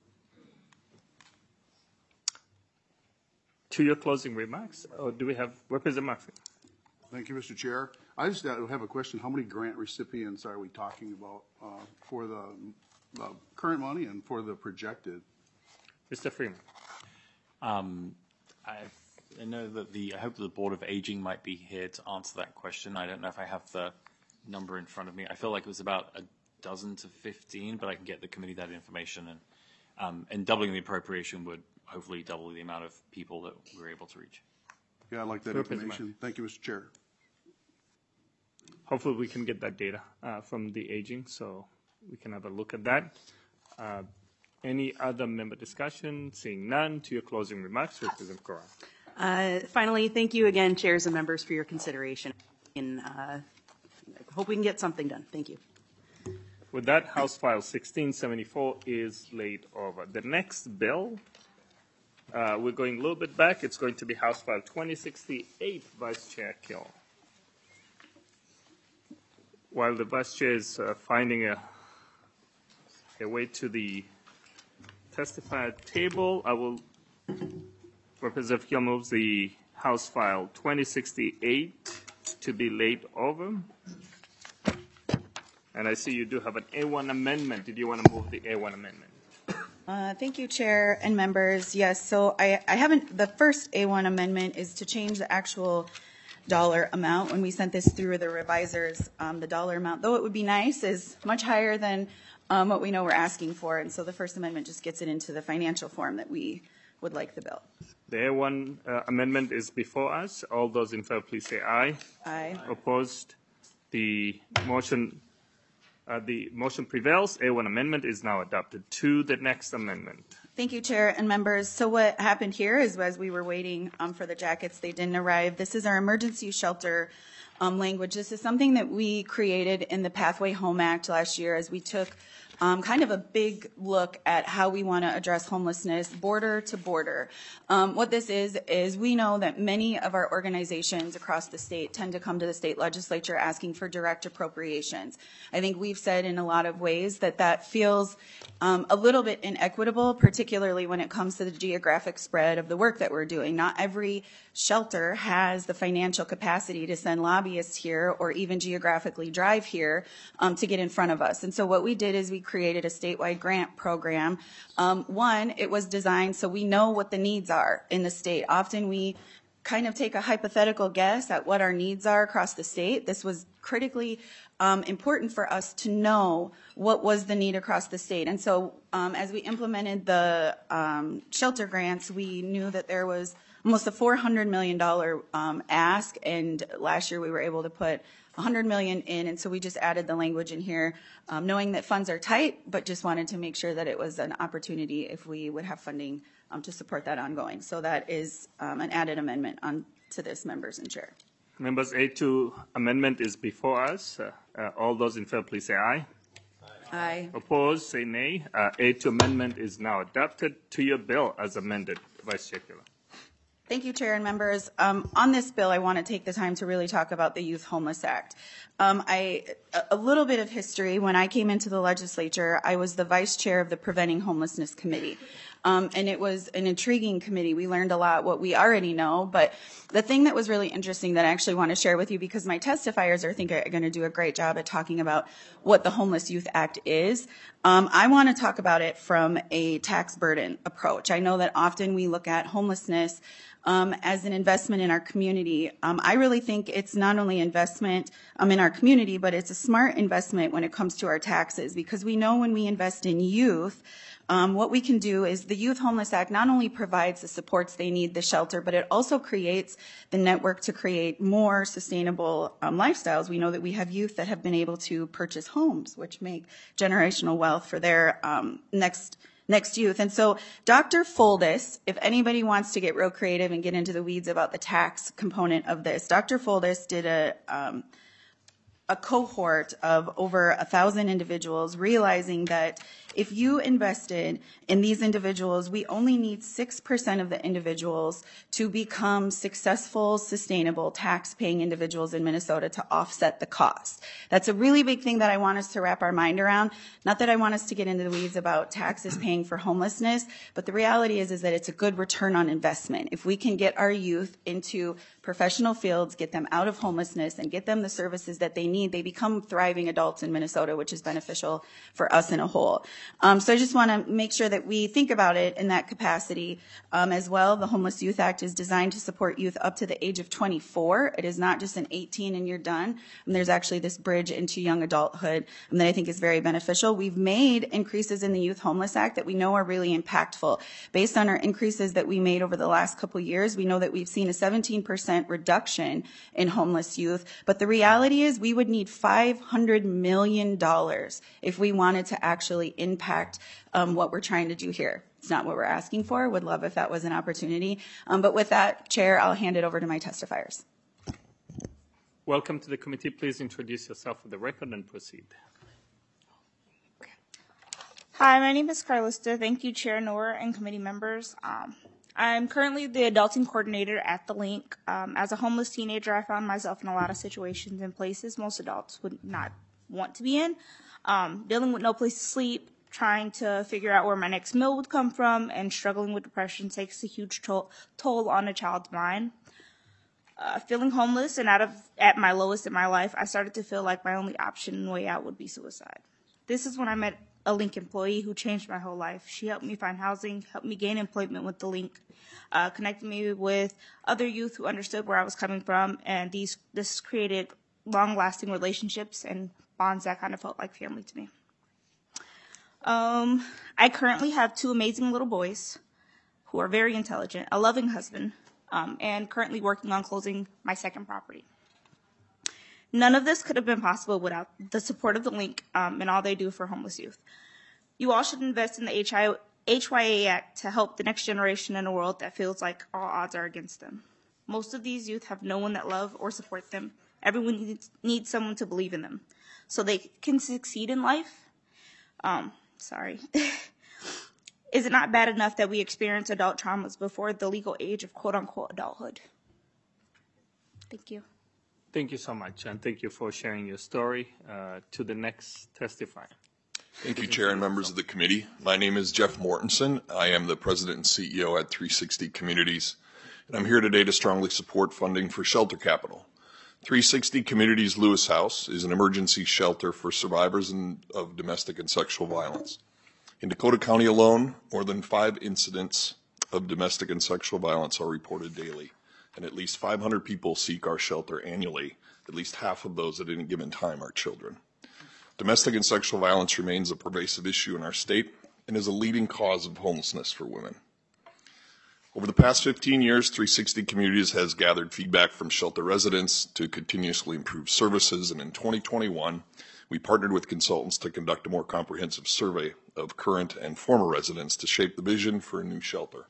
Speaker 2: To your closing remarks, or do we have Representative Murphy?
Speaker 15: Thank you, Mister Chair. I just uh, have a question. How many grant recipients are we talking about uh, for the, the current money and for the projected?
Speaker 2: Mister Freeman.
Speaker 21: Um, I, I know that the, I hope that the Board of Aging might be here to answer that question. I don't know if I have the number in front of me. I feel like it was about a dozen to fifteen, but I can get the committee that information. And, um, and doubling the appropriation would hopefully double the amount of people that we're able to reach.
Speaker 15: Yeah, I'd like that information. Thank you, Mister Chair.
Speaker 2: Hopefully we can get that data uh, from the aging, so we can have a look at that. Uh, any other member discussion? Seeing none, to your closing remarks, Representative Cora.
Speaker 8: Uh, finally, thank you again, chairs and members, for your consideration. And uh, I hope we can get something done. Thank you.
Speaker 2: With that, House File sixteen seventy-four is laid over. The next bill, uh, we're going a little bit back. It's going to be House File twenty sixty-eight, Vice Chair Kill. While the Vice Chair is uh, finding a, a way to the testifier table, I will, Representative Hill moves the House File twenty sixty-eight to be laid over. And I see you do have an A one amendment. Did you want to move the A one amendment?
Speaker 3: Uh, thank you, Chair and members. Yes, so I, I haven't, the first A one amendment is to change the actual dollar amount. When we sent this through the revisers, um, the dollar amount, though it would be nice, is much higher than um, what we know we're asking for. And so the first amendment just gets it into the financial form that we would like the bill.
Speaker 2: The A one uh, amendment is before us. All those in favor, please say aye.
Speaker 3: Aye.
Speaker 2: Opposed? The motion, uh, the motion prevails. A one amendment is now adopted. To the next amendment.
Speaker 3: Thank you, Chair and members. So what happened here is as we were waiting um, for the jackets, they didn't arrive. This is our emergency shelter um, language. This is something that we created in the Pathway Home Act last year as we took Um, kind of a big look at how we want to address homelessness border to border. Um, what this is, is we know that many of our organizations across the state tend to come to the state legislature asking for direct appropriations. I think we've said in a lot of ways that that feels um, a little bit inequitable, particularly when it comes to the geographic spread of the work that we're doing. Not every shelter has the financial capacity to send lobbyists here or even geographically drive here um, to get in front of us. And so what we did is we created a statewide grant program. Um, one, it was designed so we know what the needs are in the state. Often we kind of take a hypothetical guess at what our needs are across the state. This was critically um, important for us to know what was the need across the state. And so um, as we implemented the um, shelter grants, we knew that there was almost a four hundred million dollars um, ask, and last year we were able to put one hundred million dollars in, and so we just added the language in here, um, knowing that funds are tight, but just wanted to make sure that it was an opportunity if we would have funding um, to support that ongoing. So that is um, an added amendment on to this, members and chair.
Speaker 2: Members, A two amendment is before us. Uh, uh, all those in favor, please say aye.
Speaker 3: Aye.
Speaker 2: Opposed, say nay. Uh, A two amendment is now adopted. To your bill as amended, Vice Chair Killer.
Speaker 3: Thank you, Chair and members. Um, on this bill, I want to take the time to really talk about the Youth Homeless Act. Um, I, a little bit of history. When I came into the legislature, I was the vice chair of the Preventing Homelessness Committee. Um, and it was an intriguing committee. We learned a lot what we already know. But the thing that was really interesting that I actually want to share with you, because my testifiers I think are going to do a great job at talking about what the Homeless Youth Act is. Um, I want to talk about it from a tax burden approach. I know that often we look at homelessness Um, as an investment in our community. Um, I really think it's not only investment um, in our community, but it's a smart investment when it comes to our taxes, because we know when we invest in youth, um, what we can do is the Youth Homeless Act not only provides the supports they need, the shelter, but it also creates the network to create more sustainable um, lifestyles. We know that we have youth that have been able to purchase homes, which make generational wealth for their um, next Next youth. And so Doctor Foldis, if anybody wants to get real creative and get into the weeds about the tax component of this, Doctor Foldis did a, um, a cohort of over a thousand individuals, realizing that if you invested in these individuals, we only need six percent of the individuals to become successful, sustainable, tax-paying individuals in Minnesota to offset the cost. That's a really big thing that I want us to wrap our mind around. Not that I want us to get into the weeds about taxes paying for homelessness, but the reality is, is that it's a good return on investment. If we can get our youth into professional fields, get them out of homelessness, and get them the services that they need, they become thriving adults in Minnesota, which is beneficial for us in a whole. Um, so I just want to make sure that we think about it in that capacity um, as well. The Homeless Youth Act is designed to support youth up to the age of twenty-four. It is not just an eighteen and you're done. And there's actually this bridge into young adulthood um, that I think is very beneficial. We've made increases in the Youth Homeless Act that we know are really impactful. Based on our increases that we made over the last couple years, we know that we've seen a seventeen percent reduction in homeless youth. But the reality is we would need five hundred million dollars if we wanted to actually impact um, what we're trying to do here. It's not what we're asking for. Would love if that was an opportunity. Um, but with that, Chair, I'll hand it over to my testifiers.
Speaker 2: Welcome to the committee. Please introduce yourself for the record and proceed.
Speaker 1: Hi, my name is Carlista. Thank you, Chair Noor and committee members. Um, I'm currently the adulting coordinator at the Link. Um, as a homeless teenager, I found myself in a lot of situations and places most adults would not want to be in. Um, dealing with no place to sleep, trying to figure out where my next meal would come from, and struggling with depression takes a huge toll, toll on a child's mind. Uh, feeling homeless and out of at my lowest in my life, I started to feel like my only option and way out would be suicide. This is when I met a Link employee who changed my whole life. She helped me find housing, helped me gain employment with the Link, uh, connected me with other youth who understood where I was coming from, and these this created long-lasting relationships and bonds that kind of felt like family to me. Um, I currently have two amazing little boys who are very intelligent, a loving husband, um, and currently working on closing my second property. None of this could have been possible without the support of the Link um, and all they do for homeless youth. You all should invest in the H Y A Act to help the next generation in a world that feels like all odds are against them. Most of these youth have no one that love or support them. Everyone needs, needs someone to believe in them so they can succeed in life. Um, sorry. Is it not bad enough that we experience adult traumas before the legal age of quote-unquote adulthood? Thank you.
Speaker 2: Thank you so much, and thank you for sharing your story. Uh, to the next testifier.
Speaker 22: Thank you, Chair and members of the committee. My name is Jeff Mortensen. I am the President and C E O at three sixty Communities, and I'm here today to strongly support funding for Shelter Capital. three sixty Communities Lewis House is an emergency shelter for survivors in, of domestic and sexual violence. In Dakota County alone, more than five incidents of domestic and sexual violence are reported daily, and at least five hundred people seek our shelter annually. At least half of those at any given time are children. Domestic and sexual violence remains a pervasive issue in our state and is a leading cause of homelessness for women. Over the past fifteen years, three sixty Communities has gathered feedback from shelter residents to continuously improve services, and in twenty twenty-one, we partnered with consultants to conduct a more comprehensive survey of current and former residents to shape the vision for a new shelter.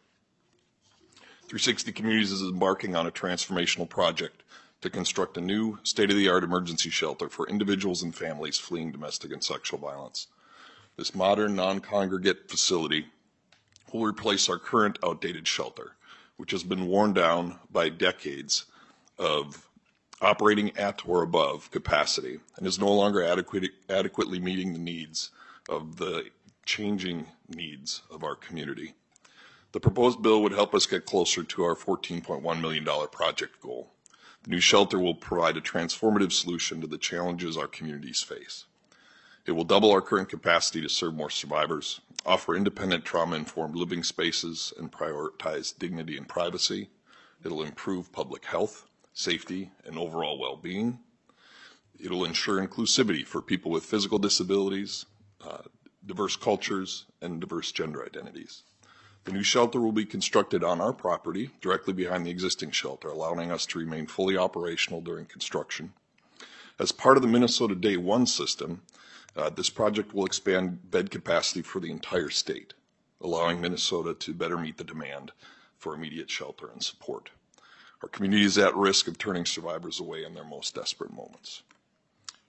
Speaker 22: three sixty Communities is embarking on a transformational project to construct a new state-of-the-art emergency shelter for individuals and families fleeing domestic and sexual violence. This modern, non-congregate facility will replace our current outdated shelter, which has been worn down by decades of operating at or above capacity and is no longer adequate, adequately meeting the needs of the changing needs of our community. The proposed bill would help us get closer to our fourteen point one million dollars project goal. The new shelter will provide a transformative solution to the challenges our communities face. It will double our current capacity to serve more survivors, offer independent trauma-informed living spaces, and prioritize dignity and privacy. It'll improve public health, safety, and overall well-being. It'll ensure inclusivity for people with physical disabilities, uh, diverse cultures, and diverse gender identities. The new shelter will be constructed on our property, directly behind the existing shelter, allowing us to remain fully operational during construction. As part of the Minnesota Day One system, uh, this project will expand bed capacity for the entire state, allowing Minnesota to better meet the demand for immediate shelter and support. Our community is at risk of turning survivors away in their most desperate moments.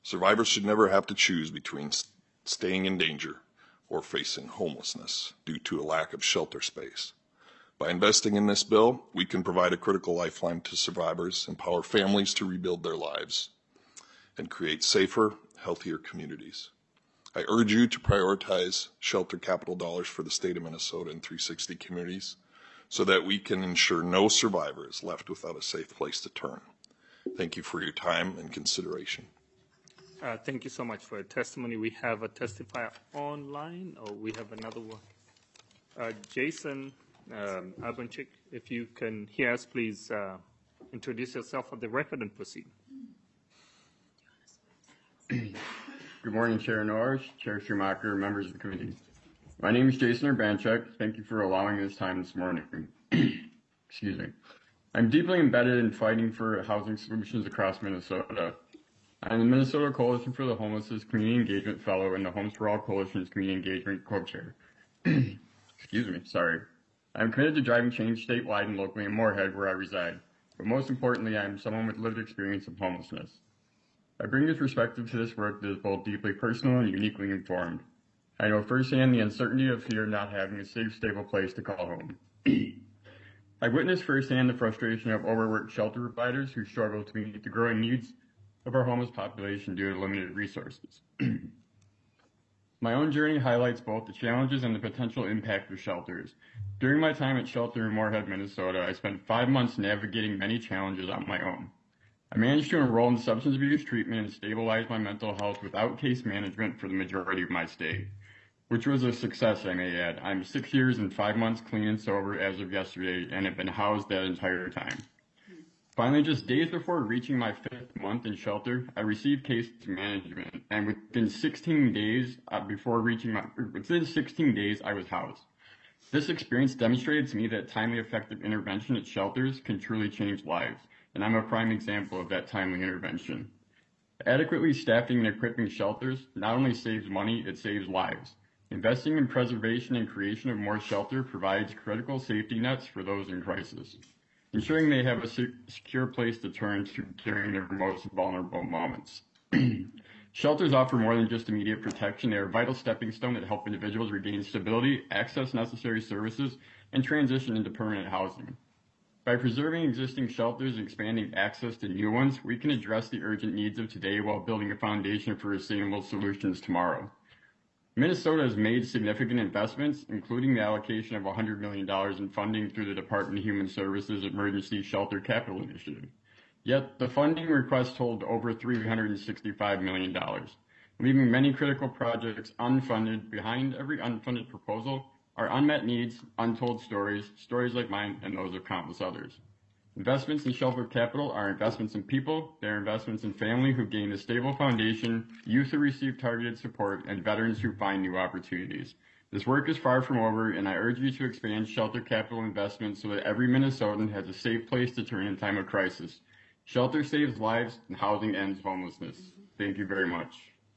Speaker 22: Survivors should never have to choose between staying in danger or facing homelessness due to a lack of shelter space. By investing in this bill, we can provide a critical lifeline to survivors, empower families to rebuild their lives, and create safer, healthier communities. I urge you to prioritize shelter capital dollars for the state of Minnesota and three sixty communities so that we can ensure no survivor is left without a safe place to turn. Thank you for your time and consideration.
Speaker 2: Uh, thank you so much for your testimony. We have a testifier online, or we have another one. Uh, Jason um, Urbanchik, if you can hear us, please uh, introduce yourself for the record and proceed.
Speaker 5: Good morning, Chair Norris, Chair Schumacher, members of the committee. My name is Jason Urbanchik. Thank you for allowing this time this morning. Excuse me. I'm deeply embedded in fighting for housing solutions across Minnesota. I'm the Minnesota Coalition for the Homeless's Community Engagement Fellow and the Homes for All Coalition's Community Engagement Co-Chair. Excuse me, sorry. I'm committed to driving change statewide and locally in Moorhead, where I reside. But most importantly, I'm someone with lived experience of homelessness. I bring this perspective to this work that is both deeply personal and uniquely informed. I know firsthand the uncertainty of fear not having a safe, stable place to call home. I witnessed firsthand the frustration of overworked shelter providers who struggle to meet the growing needs of our homeless population due to limited resources. My own journey highlights both the challenges and the potential impact of shelters. During my time at shelter in Moorhead, Minnesota, I spent five months navigating many challenges on my own. I managed to enroll in substance abuse treatment and stabilize my mental health without case management for the majority of my stay, which was a success, I may add. I'm six years and five months clean and sober as of yesterday and have been housed that entire time. Finally, just days before reaching my fifth month in shelter, I received case management, and within sixteen days uh, before reaching my, within sixteen days, I was housed. This experience demonstrated to me that timely, effective intervention at shelters can truly change lives, and I'm a prime example of that timely intervention. Adequately staffing and equipping shelters not only saves money, it saves lives. Investing in preservation and creation of more shelter provides critical safety nets for those in crisis, ensuring they have a secure place to turn to during their most vulnerable moments. Shelters offer more than just immediate protection. They are a vital stepping stone that help individuals regain stability, access necessary services, and transition into permanent housing. By preserving existing shelters and expanding access to new ones, we can address the urgent needs of today while building a foundation for sustainable solutions tomorrow. Minnesota has made significant investments, including the allocation of one hundred million dollars in funding through the Department of Human Services Emergency Shelter Capital Initiative. Yet, the funding request totaled over three hundred sixty-five million dollars, leaving many critical projects unfunded. Behind every unfunded proposal are unmet needs, untold stories, stories like mine and those of countless others. Investments in shelter capital are investments in people, they are investments in family who gain a stable foundation, youth who receive targeted support, and veterans who find new opportunities. This work is far from over, and I urge you to expand shelter capital investments so that every Minnesotan has a safe place to turn in time of crisis. Shelter saves lives, and housing ends homelessness. Thank you very much.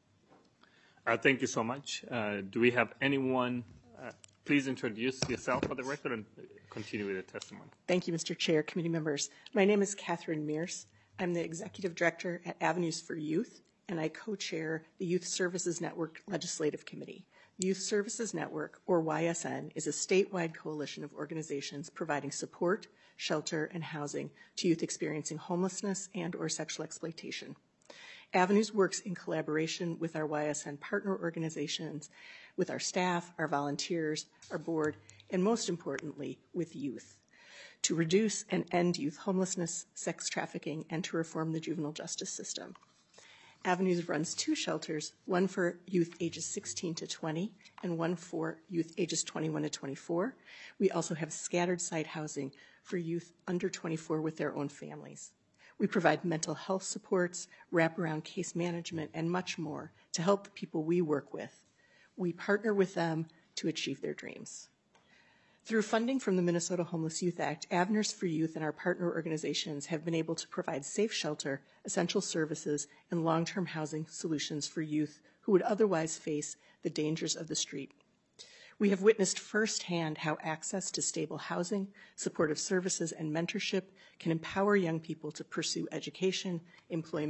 Speaker 2: Uh, thank you so much. Uh, do we have anyone? Uh, please introduce yourself for the record and continue with the testimony.
Speaker 6: Thank you, Mister Chair, committee members. My name is Catherine Mears. I'm the Executive Director at Avenues for Youth, and I co-chair the Youth Services Network Legislative Committee. Youth Services Network, or Y S N, is a statewide coalition of organizations providing support, shelter, and housing to youth experiencing homelessness and or sexual exploitation. Avenues works in collaboration with our Y S N partner organizations, with our staff, our volunteers, our board, and most importantly, with youth, to reduce and end youth homelessness, sex trafficking, and to reform the juvenile justice system. Avenues runs two shelters, one for youth ages sixteen to twenty and one for youth ages twenty-one to twenty-four. We also have scattered site housing for youth under twenty-four with their own families. We provide mental health supports, wraparound case management, and much more to help the people we work with. We partner with them to achieve their dreams. Through funding from the Minnesota Homeless Youth Act, Avenues for Youth and our partner organizations have been able to provide safe shelter, essential services, and long-term housing solutions for youth who would otherwise face the dangers of the street. We have witnessed firsthand how access to stable housing, supportive services, and mentorship can empower young people to pursue education, employment,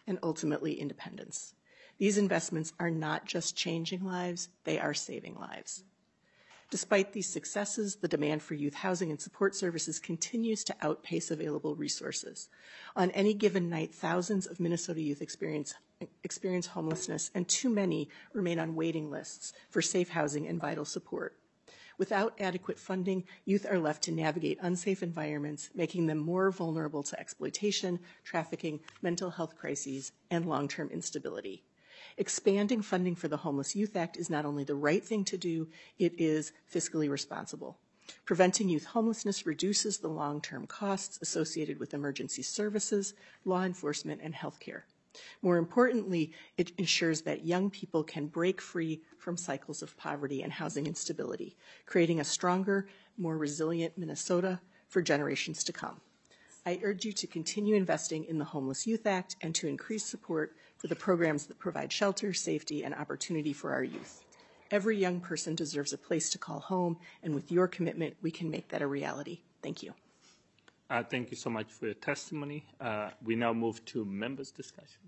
Speaker 6: and ultimately independence. These investments are not just changing lives, they are saving lives. Despite these successes, the demand for youth housing and support services continues to outpace available resources. On any given night, thousands of Minnesota youth experience, experience homelessness, and too many remain on waiting lists for safe housing and vital support. Without adequate funding, youth are left to navigate unsafe environments, making them more vulnerable to exploitation, trafficking, mental health crises, and long-term instability. Expanding funding for the Homeless Youth Act is not only the right thing to do, it is fiscally responsible. Preventing youth homelessness reduces the long-term costs associated with emergency services, law enforcement, and healthcare. More importantly, it ensures that young people can break free from cycles of poverty and housing instability, creating a stronger, more resilient Minnesota for generations to come. I urge you to continue investing in the Homeless Youth Act and to increase support for the programs that provide shelter, safety, and opportunity for our youth. Every young person deserves a place to call home, and with your commitment, we can make that a reality. Thank you.
Speaker 2: Uh, thank you so much for your testimony. Uh, we now move to members' discussion.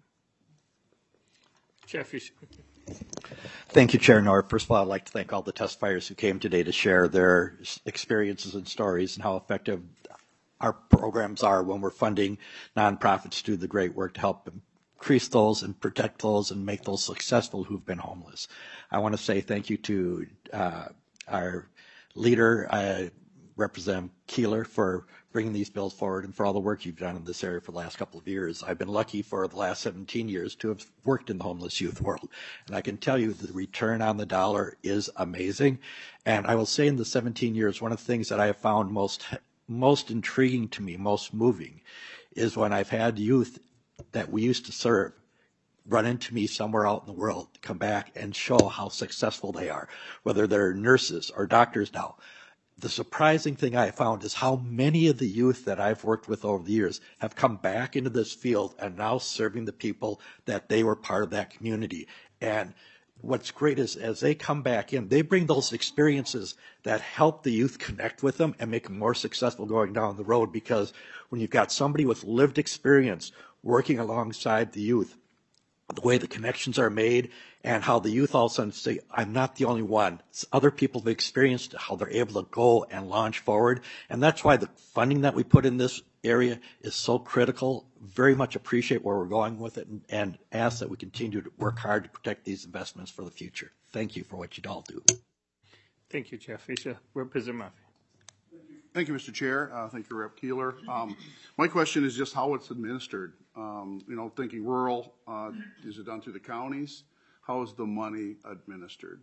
Speaker 2: Chair Fisher.
Speaker 4: Thank you, Chair Noor. First of all, I'd like to thank all the testifiers who came today to share their experiences and stories and how effective our programs are when we're funding nonprofits to do the great work to help increase those and protect those and make those successful who've been homeless. I want to say thank you to uh, our leader, uh, Representative Keeler, for bringing these bills forward and for all the work you've done in this area for the last couple of years. I've been lucky for the last seventeen years to have worked in the homeless youth world, and I can tell you the return on the dollar is amazing. And I will say in the seventeen years, one of the things that I have found most most intriguing to me, most moving, is when I've had youth that we used to serve run into me somewhere out in the world, come back and show how successful they are, whether they're nurses or doctors now. The surprising thing I found is how many of the youth that I've worked with over the years have come back into this field and now serving the people that they were part of that community. And what's great is as they come back in, they bring those experiences that help the youth connect with them and make them more successful going down the road, because when you've got somebody with lived experience working alongside the youth, the way the connections are made and how the youth all of a sudden say, I'm not the only one. Other people have experienced how they're able to go and launch forward. And that's why the funding that we put in this area is so critical. Very much appreciate where we're going with it, and, and ask that we continue to work hard to protect these investments for the future. Thank you for what you all do.
Speaker 2: Thank you, Chair Fisher. Representative Murphy.
Speaker 15: Thank you, Mister Chair. Uh, thank you, Rep Keeler. Um, my question is just how it's administered. Um, you know, thinking rural, uh, is it done through the counties? How is the money administered?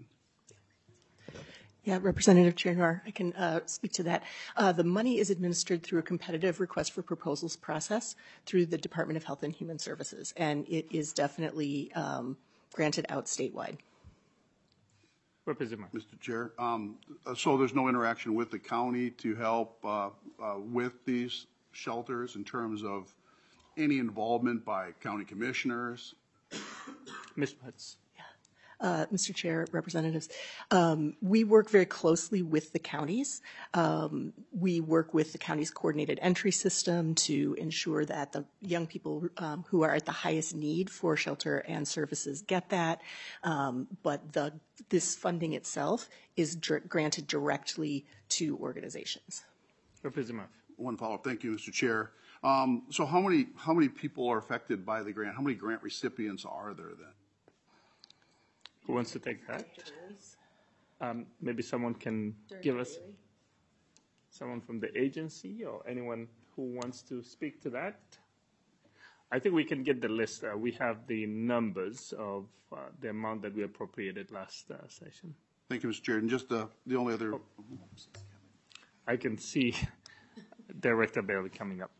Speaker 6: Yeah, Representative Chair Noor, I can uh, speak to that. Uh, the money is administered through a competitive request for proposals process through the Department of Health and Human Services, and it is definitely um, granted out statewide.
Speaker 2: Representative.
Speaker 15: Mister Chair, um, so there's no interaction with the county to help uh, uh, with these shelters in terms of any involvement by county commissioners?
Speaker 2: Miz Putz.
Speaker 6: Uh, Mister Chair, representatives, um, we work very closely with the counties. Um, we work with the county's coordinated entry system to ensure that the young people um, who are at the highest need for shelter and services get that. Um, but the this funding itself is dr- granted directly to organizations.
Speaker 2: Representative.
Speaker 15: One follow-up. Thank you, Mister Chair. Um, so how many how many people are affected by the grant? How many grant recipients are there then?
Speaker 2: Who wants to take that? Um, maybe someone can give us, someone from the agency or anyone who wants to speak to that. I think we can get the list. Uh, we have the numbers of uh, the amount that we appropriated last uh, session.
Speaker 15: Thank you, Mister Chair. And just uh, the only other...
Speaker 2: Oh. I can see Director Bailey coming up.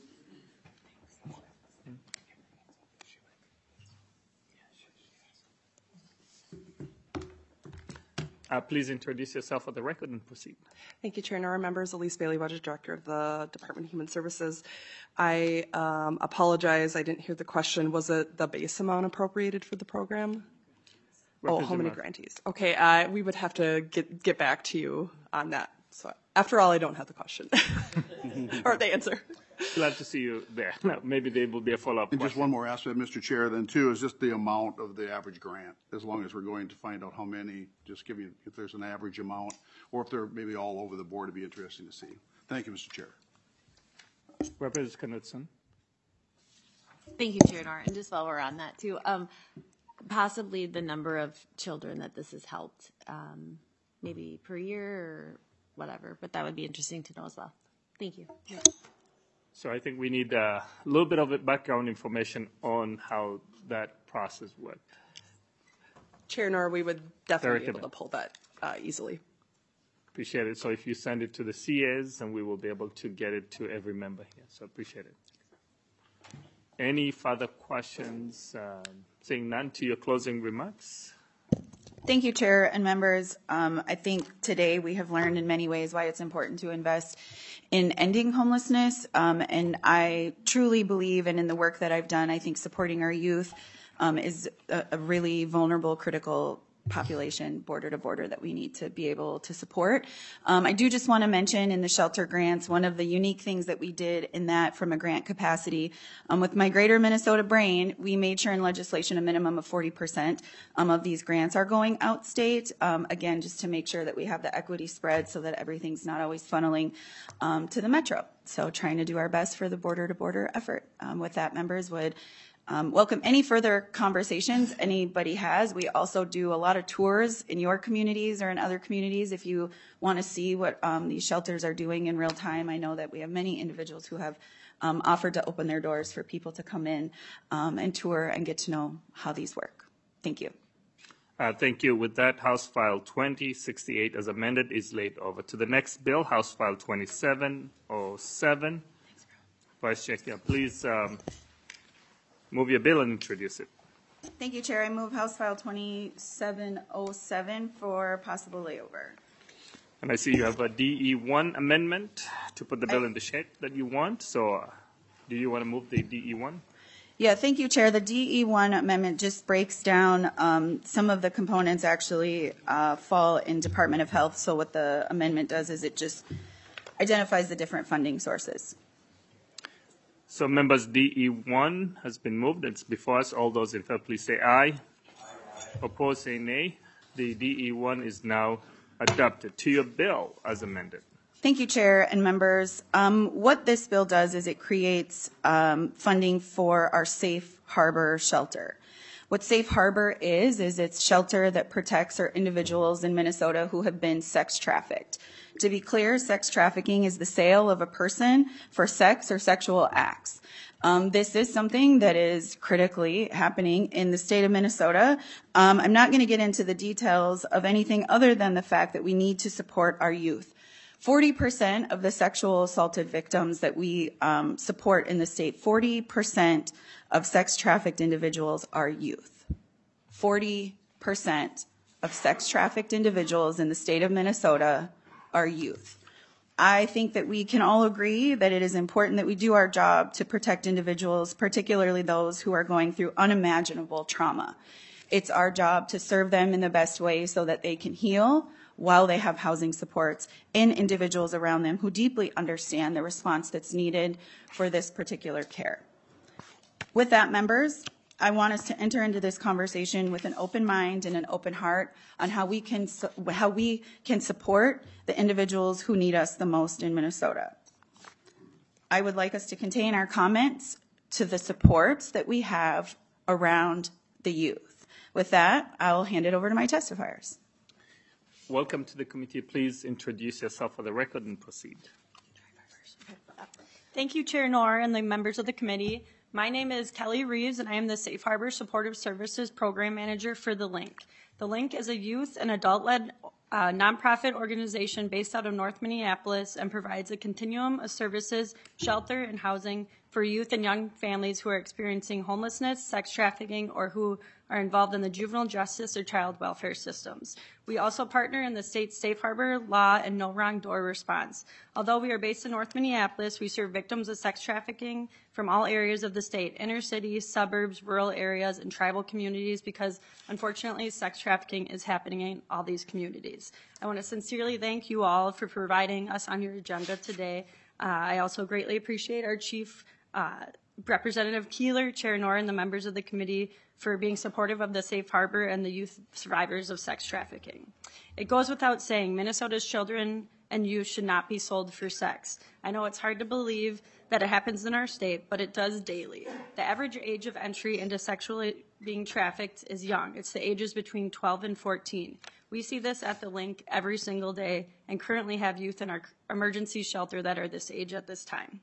Speaker 2: Uh, please introduce yourself for the record and proceed.
Speaker 7: Thank you, Chair Noor. Members, Elise Bailey, Budget Director of the Department of Human Services. I um, apologize, I didn't hear the question. Was it the base amount appropriated for the program? Oh, how many grantees? Okay, uh, we would have to get get back to you on that So after all, I don't have the question or the answer.
Speaker 2: Glad to see you there. No, maybe there will be a follow-up
Speaker 15: And
Speaker 2: question.
Speaker 15: just one more aspect, Mister Chair, then too, is just the amount of the average grant, as long as we're going to find out how many, just give you, if there's an average amount, or if they're maybe all over the board, it'd be interesting to see. Thank you, Mister Chair.
Speaker 2: Representative Knudsen.
Speaker 9: Thank you, Chair Nor. And just while we're on that too, um, possibly the number of children that this has helped, um, maybe per year or whatever, but that would be interesting to know as well. Thank you.
Speaker 2: So I think we need a little bit of background information on how that process worked.
Speaker 7: Chair Nor, we would definitely be
Speaker 2: Director
Speaker 7: able to pull that uh, easily.
Speaker 2: Appreciate it. So if you send it to the C As, and we will be able to get it to every member here. So appreciate it. Any further questions? Um, seeing none, to your closing remarks.
Speaker 3: Thank you, Chair and members. Um, I think today we have learned in many ways why it's important to invest in ending homelessness. Um, and I truly believe, and in the work that I've done, I think supporting our youth um, is a, a really vulnerable, critical population, border to border, that we need to be able to support. Um, I do just want to mention in the shelter grants, one of the unique things that we did in that from a grant capacity, um, with my Greater Minnesota brain, we made sure in legislation a minimum of forty percent um, of these grants are going out state, um, again, just to make sure that we have the equity spread so that everything's not always funneling um, to the metro. So trying to do our best for the border to border effort. Um, with that, members would Um, welcome any further conversations anybody has. We also do a lot of tours in your communities or in other communities if you want to see what um, these shelters are doing in real time. I know that we have many individuals who have um, offered to open their doors for people to come in um, and tour and get to know how these work. Thank you.
Speaker 2: Uh, thank you. With that, House File twenty sixty-eight as amended is laid over to the next bill, House File twenty-seven oh seven. Vice Chair, yeah, please um, move your bill and introduce it.
Speaker 3: Thank you, Chair. I move House File twenty-seven oh seven for possible layover.
Speaker 2: And I see you have a D E one amendment to put the bill
Speaker 3: I,
Speaker 2: in the shape that you want. So uh, do you want to move the D E one?
Speaker 3: Yeah, thank you, Chair. The D E one amendment just breaks down um, some of the components actually uh, fall in Department of Health. So what the amendment does is it just identifies the different funding sources.
Speaker 2: So members, D E one has been moved. It's before us. All those in favor, please say aye. Aye. Opposed, say nay. The D E one is now adopted. To your bill as amended.
Speaker 3: Thank you, Chair and members. Um, what this bill does is it creates um, funding for our Safe Harbor shelter. What Safe Harbor is, is it's shelter that protects our individuals in Minnesota who have been sex trafficked. To be clear, sex trafficking is the sale of a person for sex or sexual acts. Um, this is something that is critically happening in the state of Minnesota. Um, I'm not going to get into the details of anything other than the fact that we need to support our youth. forty percent of the sexual assaulted victims that we um, support in the state, forty percent of sex trafficked individuals are youth. forty percent of sex trafficked individuals in the state of Minnesota are youth. I think that we can all agree that it is important that we do our job to protect individuals, particularly those who are going through unimaginable trauma. It's our job to serve them in the best way so that they can heal while they have housing supports and individuals around them who deeply understand the response that's needed for this particular care. With that, members, I want us to enter into this conversation with an open mind and an open heart on how we can how we can support the individuals who need us the most in Minnesota. I would like us to contain our comments to the supports that we have around the youth. With that, I'll hand it over to my testifiers.
Speaker 2: Welcome to the committee. Please introduce yourself for the record and proceed.
Speaker 14: Thank you, Chair Nor and the members of the committee. My name is Kelly Reeves, and I am the Safe Harbor Supportive Services Program Manager for The Link. The Link is a youth and adult-led uh, nonprofit organization based out of North Minneapolis and provides a continuum of services, shelter, and housing for youth and young families who are experiencing homelessness, sex trafficking, or who are involved in the juvenile justice or child welfare systems. We also partner in the state's safe harbor law and no wrong door response. Although we are based in North Minneapolis, we serve victims of sex trafficking from all areas of the state, inner cities, suburbs, rural areas, and tribal communities, because unfortunately sex trafficking is happening in all these communities. I want to sincerely thank you all for providing us on your agenda today. Uh, I also greatly appreciate our Chief uh, Representative Keeler, Chair Knorr, and the members of the committee for being supportive of the safe harbor and the youth survivors of sex trafficking. It goes without saying, Minnesota's children and youth should not be sold for sex. I know it's hard to believe that it happens in our state, but it does daily. The average age of entry into sexually being trafficked is young. It's the ages between twelve and fourteen. We see this at the Link every single day and currently have youth in our emergency shelter that are this age at this time.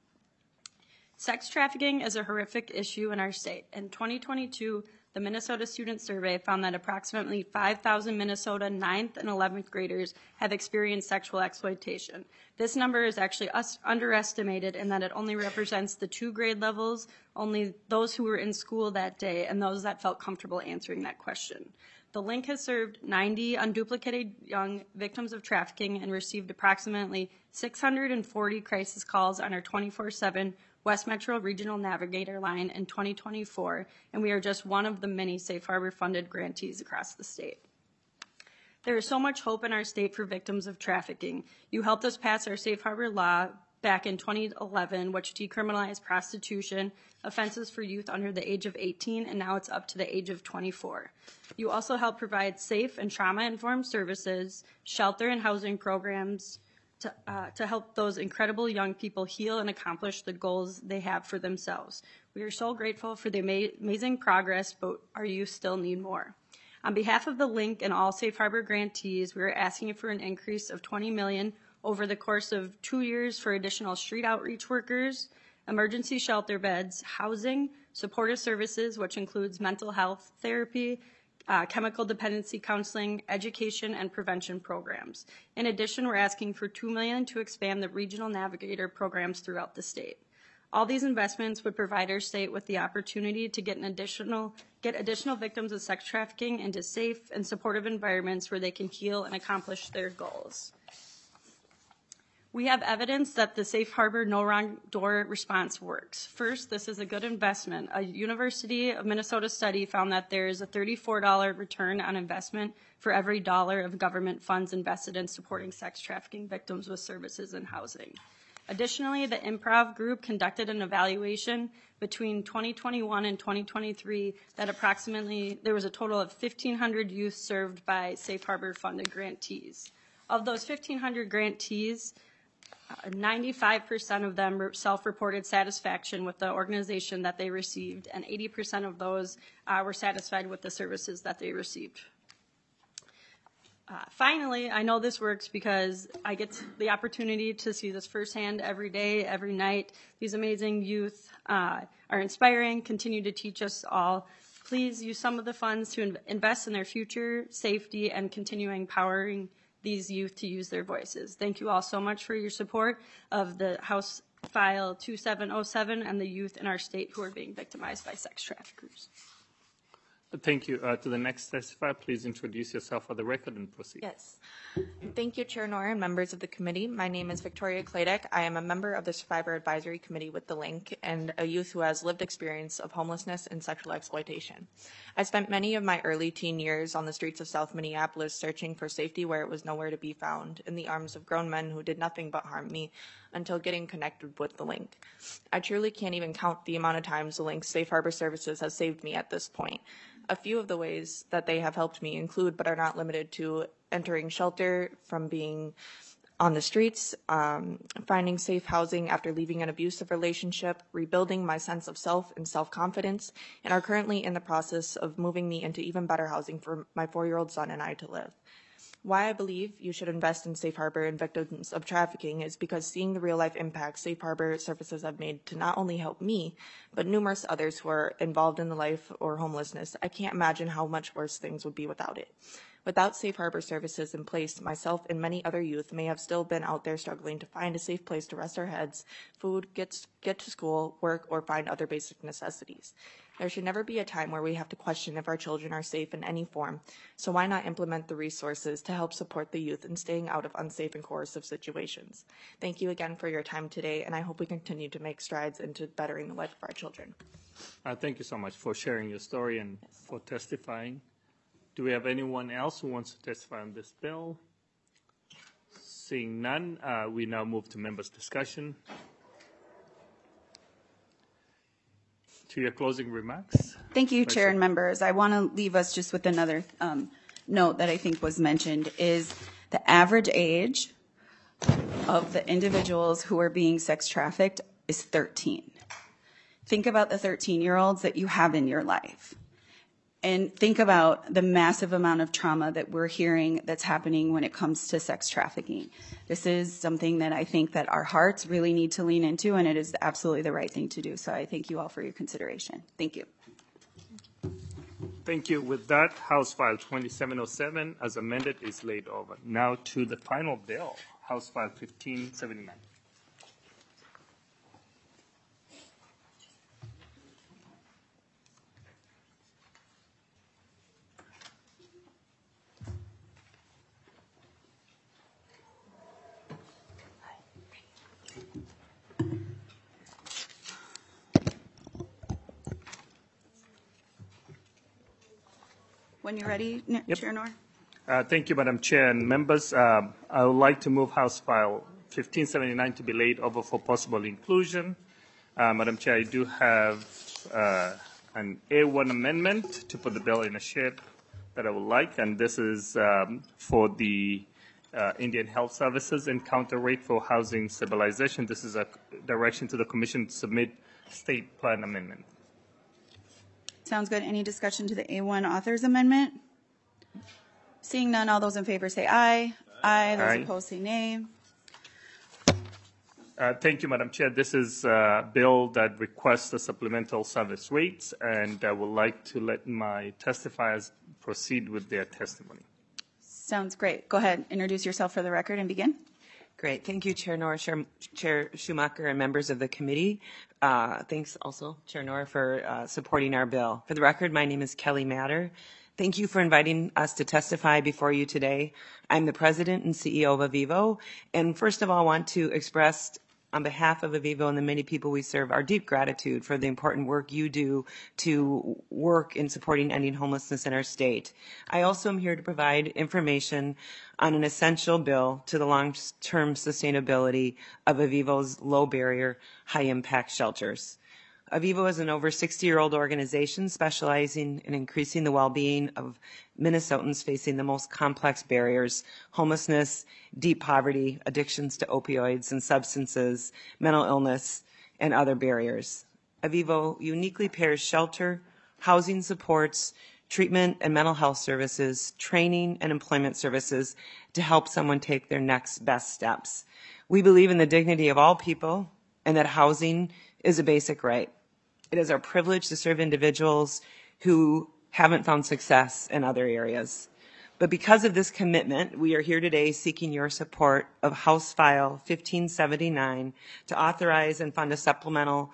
Speaker 14: Sex trafficking is a horrific issue in our state. In twenty twenty-two, the Minnesota Student Survey found that approximately five thousand Minnesota ninth and eleventh graders have experienced sexual exploitation. This number is actually us underestimated in that it only represents the two grade levels, only those who were in school that day, and those that felt comfortable answering that question. The Link has served ninety unduplicated young victims of trafficking and received approximately six hundred forty crisis calls on our twenty-four seven West Metro Regional Navigator line in twenty twenty-four, and we are just one of the many Safe Harbor funded grantees across the state. There is so much hope in our state for victims of trafficking. You helped us pass our Safe Harbor law back in twenty eleven, which decriminalized prostitution, offenses for youth under the age of eighteen, and now it's up to the age of twenty-four. You also help provide safe and trauma-informed services, shelter and housing programs, To, uh, to help those incredible young people heal and accomplish the goals they have for themselves. We are so grateful for the ama- amazing progress, but our youth still need more. On behalf of the Link and all Safe Harbor grantees, we are asking for an increase of twenty million dollars over the course of two years for additional street outreach workers, emergency shelter beds, housing, supportive services, which includes mental health therapy, Uh, chemical dependency counseling, education, and prevention programs. In addition, we're asking for two million dollars to expand the regional navigator programs throughout the state. All these investments would provide our state with the opportunity to get an additional get additional victims of sex trafficking into safe and supportive environments where they can heal and accomplish their goals. We have evidence that the Safe Harbor No Wrong Door response works. First, this is a good investment. A University of Minnesota study found that there is a thirty-four dollars return on investment for every dollar of government funds invested in supporting sex trafficking victims with services and housing. Additionally, the Improv Group conducted an evaluation between twenty twenty-one and twenty twenty-three that approximately there was a total of fifteen hundred youth served by Safe Harbor funded grantees. Of those fifteen hundred grantees, Uh, ninety-five percent of them self-reported satisfaction with the organization that they received, and eighty percent of those uh, were satisfied with the services that they received. Uh, finally, I know this works because I get the opportunity to see this firsthand every day, every night. These amazing youth uh, are inspiring, continue to teach us all. Please use some of the funds to in- invest in their future, safety, and continuing empowering these youth to use their voices. Thank you all so much for your support of the House File two seven oh seven and the youth in our state who are being victimized by sex traffickers.
Speaker 2: Thank you. Uh, to the next testifier, please introduce yourself for the record and proceed.
Speaker 12: Yes. Thank you, Chair Knorr and members of the committee. My name is Victoria Kladek. I am a member of the Survivor Advisory Committee with the Link and a youth who has lived experience of homelessness and sexual exploitation. I spent many of my early teen years on the streets of South Minneapolis searching for safety where it was nowhere to be found, in the arms of grown men who did nothing but harm me, until getting connected with the Link. I truly can't even count the amount of times the Link's Safe Harbor services has saved me at this point. A few of the ways that they have helped me include, but are not limited to, entering shelter from being on the streets, um, finding safe housing after leaving an abusive relationship, rebuilding my sense of self and self-confidence, and are currently in the process of moving me into even better housing for my four-year-old son and I to live. Why I believe you should invest in Safe Harbor and victims of trafficking is because seeing the real life impact Safe Harbor services have made to not only help me, but numerous others who are involved in the life or homelessness, I can't imagine how much worse things would be without it. Without Safe Harbor services in place, myself and many other youth may have still been out there struggling to find a safe place to rest our heads, food, get, get to school, work, or find other basic necessities. There should never be a time where we have to question if our children are safe in any form, so why not implement the resources to help support the youth in staying out of unsafe and coercive situations? Thank you again for your time today, and I hope we continue to make strides into bettering the life of our children.
Speaker 2: Uh, thank you so much for sharing your story and for testifying. Do we have anyone else who wants to testify on this bill? Seeing none, uh, we now move to members' discussion. To your closing remarks.
Speaker 3: Thank you, Chair and members. I want to leave us just with another um, note that I think was mentioned is the average age of the individuals who are being sex trafficked is thirteen. Think about the thirteen-year-olds that you have in your life. And think about the massive amount of trauma that we're hearing that's happening when it comes to sex trafficking. This is something that I think that our hearts really need to lean into, and it is absolutely the right thing to do. So I thank you all for your consideration. Thank you.
Speaker 2: Thank you. With that, House File twenty-seven oh seven, as amended, is laid over. Now to the final bill, House File fifteen seventy-nine.
Speaker 3: When you're ready,
Speaker 2: Yep.
Speaker 3: Chair Noor.
Speaker 2: Uh, Thank you, Madam Chair and members. Um, I would like to move House File fifteen seventy-nine to be laid over for possible inclusion. Uh, Madam Chair, I do have uh, an A one amendment to put the bill in a shape that I would like, and this is um, for the uh, Indian Health Services encounter rate for housing stabilization. This is a direction to the Commission to submit state plan amendment.
Speaker 3: Sounds good. Any discussion to the A one authors amendment? Seeing none, all those in favor say aye. Aye. Those
Speaker 2: Aye.
Speaker 3: opposed say nay.
Speaker 2: Uh, Thank you, Madam Chair. This is a bill that requests the supplemental service rates, and I would like to let my testifiers proceed with their testimony.
Speaker 3: Sounds great. Go ahead. Introduce yourself for the record and begin.
Speaker 13: Great. Thank you, Chair Noor, Chair, Chair Schumacher, and members of the committee. Uh, thanks also, Chair Noor, for uh, supporting our bill. For the record, my name is Kelly Matter. Thank you for inviting us to testify before you today. I'm the president and C E O of Avivo. And first of all, I want to express on behalf of Avivo and the many people we serve our deep gratitude for the important work you do to work in supporting ending homelessness in our state. I also am here to provide information on an essential bill to the long-term sustainability of Avivo's low-barrier, high-impact shelters. Avivo is an over sixty-year-old organization specializing in increasing the well-being of Minnesotans facing the most complex barriers: homelessness, deep poverty, addictions to opioids and substances, mental illness, and other barriers. Avivo uniquely pairs shelter, housing supports, treatment and mental health services, training and employment services to help someone take their next best steps. We believe in the dignity of all people and that housing is a basic right. It is our privilege to serve individuals who haven't found success in other areas. But because of this commitment, we are here today seeking your support of House File fifteen seventy-nine to authorize and fund a supplemental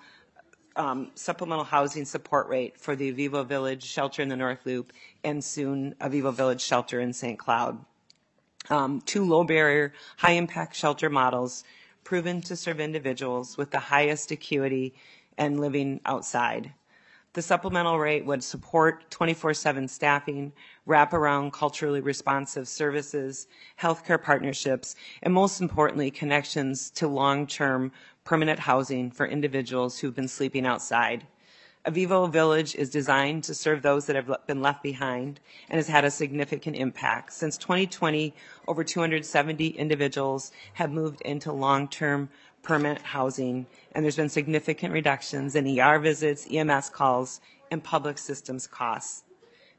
Speaker 13: um, supplemental housing support rate for the Avivo Village Shelter in the North Loop and soon Avivo Village Shelter in Saint Cloud. Um, two low-barrier, high-impact shelter models proven to serve individuals with the highest acuity and living outside. The supplemental rate would support twenty-four seven staffing, wraparound culturally responsive services, healthcare partnerships, and most importantly, connections to long-term permanent housing for individuals who've been sleeping outside. Avivo Village is designed to serve those that have been left behind and has had a significant impact. Since twenty twenty, over two hundred seventy individuals have moved into long-term permanent housing, and there's been significant reductions in E R visits, E M S calls, and public systems costs.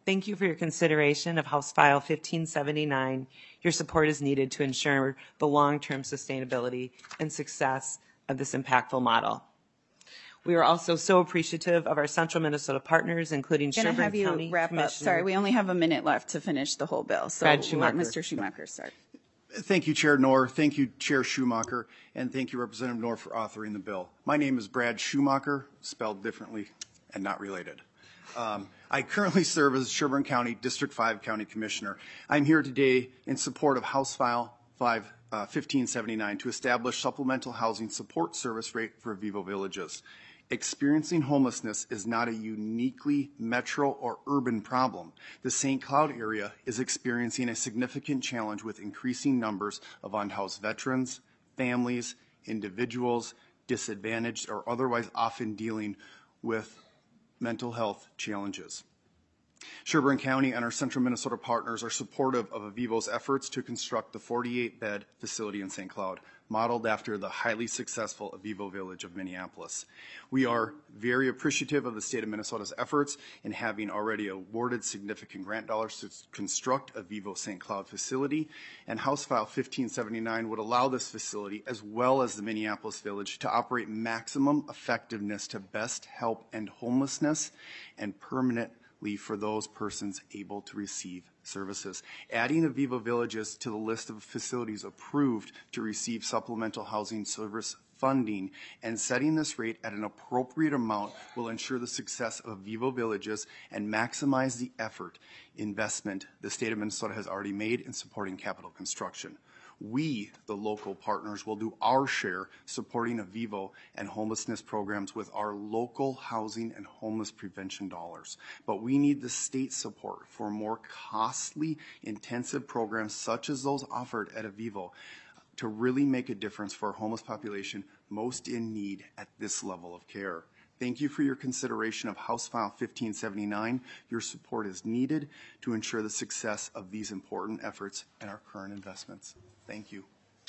Speaker 13: Thank you for your consideration of House File fifteen seventy-nine. Your support is needed to ensure the long-term sustainability and success of this impactful model. We are also so appreciative of our Central Minnesota partners, including
Speaker 3: Going to
Speaker 13: Sherburne
Speaker 3: have you
Speaker 13: County
Speaker 3: wrap up.
Speaker 13: Commissioner.
Speaker 3: Sorry, we only have a minute left to finish the whole bill. So
Speaker 13: Brad
Speaker 3: we'll let
Speaker 13: Schumacher.
Speaker 3: Mister Schumacher start.
Speaker 16: Thank you, Chair Knorr. Thank you, Chair Schumacher. And thank you, Representative Knorr, for authoring the bill. My name is Brad Schumacher, spelled differently and not related. Um, I currently serve as Sherburne County District five County Commissioner. I'm here today in support of House File five, uh, fifteen seventy-nine to establish supplemental housing support service rate for Vivo Villages. Experiencing homelessness is not a uniquely metro or urban problem. The Saint Cloud area is experiencing a significant challenge with increasing numbers of unhoused veterans, families, individuals, disadvantaged, or otherwise often dealing with mental health challenges. Sherburne County and our Central Minnesota partners are supportive of Avivo's efforts to construct the forty-eight bed facility in Saint Cloud, modeled after the highly successful Avivo Village of Minneapolis. We are very appreciative of the state of Minnesota's efforts in having already awarded significant grant dollars to construct Avivo Saint Cloud facility, and House File fifteen seventy-nine would allow this facility, as well as the Minneapolis Village, to operate maximum effectiveness to best help end homelessness and permanent for those persons able to receive services. Adding Avivo Villages to the list of facilities approved to receive supplemental housing service funding and setting this rate at an appropriate amount will ensure the success of Avivo Villages and maximize the effort investment the state of Minnesota has already made in supporting capital construction. We, the local partners, will do our share supporting Avivo and homelessness programs with our local housing and homeless prevention dollars. But we need the state support for more costly, intensive programs such as those offered at Avivo to really make a difference for our homeless population most in need at this level of care. Thank you for your consideration of House File fifteen seventy-nine. Your support is needed to ensure the success of these important efforts and our current investments. Thank you.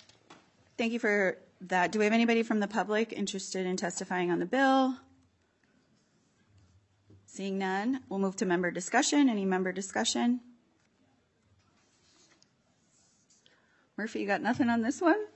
Speaker 3: Thank you for that. Do we have anybody from the public interested in testifying on the bill? Seeing none, we'll move to member discussion. Any member discussion? Murphy, you got nothing on this one?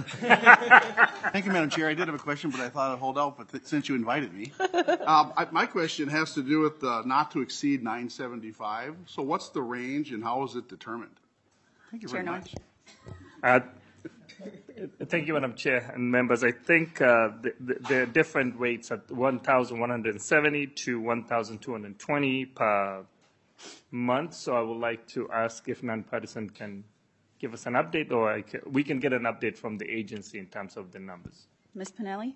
Speaker 15: Thank you, Madam Chair. I did have a question, but I thought I'd hold out, but th- since you invited me. Um, I, my question has to do with uh, not to exceed nine seventy-five. So what's the range and how is it determined? Thank you very
Speaker 3: Chair
Speaker 15: much.
Speaker 2: Uh, Thank you, Madam Chair and members. I think uh, the, the, there are different rates at one thousand one hundred seventy to one thousand two hundred twenty per month. So I would like to ask if nonpartisan can give us an update, or I can, we can get an update from the agency in terms of the numbers.
Speaker 3: Miz Pinelli?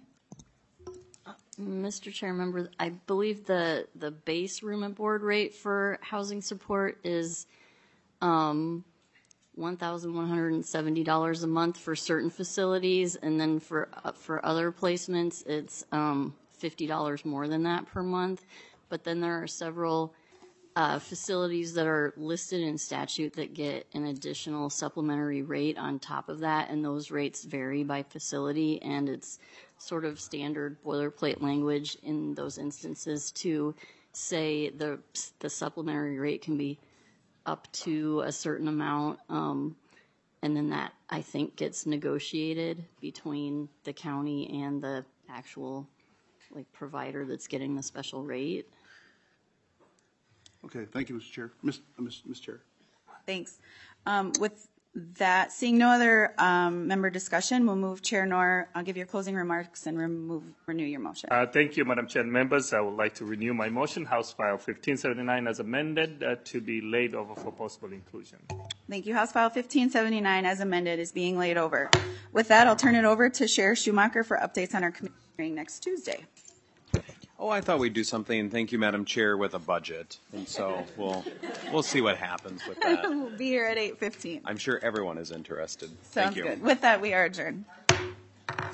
Speaker 10: Mister Chair, member, I believe the, the base room and board rate for housing support is um, one thousand one hundred seventy dollars a month for certain facilities, and then for uh, for other placements, it's um, fifty dollars more than that per month. But then there are several uh, facilities that are listed in statute that get an additional supplementary rate on top of that, and those rates vary by facility, and it's sort of standard boilerplate language in those instances to say the the supplementary rate can be up to a certain amount, um, and then that, I think, gets negotiated between the county and the actual like provider that's getting the special rate.
Speaker 15: Okay, thank you, Mister Chair. Miz Miz Miz Chair.
Speaker 3: Thanks. Um, with that, seeing no other um, member discussion, we'll move Chair Knorr. I'll give your closing remarks and remove, renew your motion.
Speaker 2: Uh, thank you, Madam Chair and members. I would like to renew my motion, House File fifteen seventy-nine as amended, uh, to be laid over for possible inclusion.
Speaker 3: Thank you. House File fifteen seventy-nine as amended is being laid over. With that, I'll turn it over to Sheriff Schumacher for updates on our committee hearing next Tuesday.
Speaker 17: Oh, I thought we'd do something, thank you, Madam Chair, with a budget. And so we'll we'll see what happens with that.
Speaker 3: We'll be here at eight fifteen.
Speaker 17: I'm sure everyone is interested.
Speaker 3: Sounds
Speaker 17: Thank you.
Speaker 3: good. With that, we are adjourned.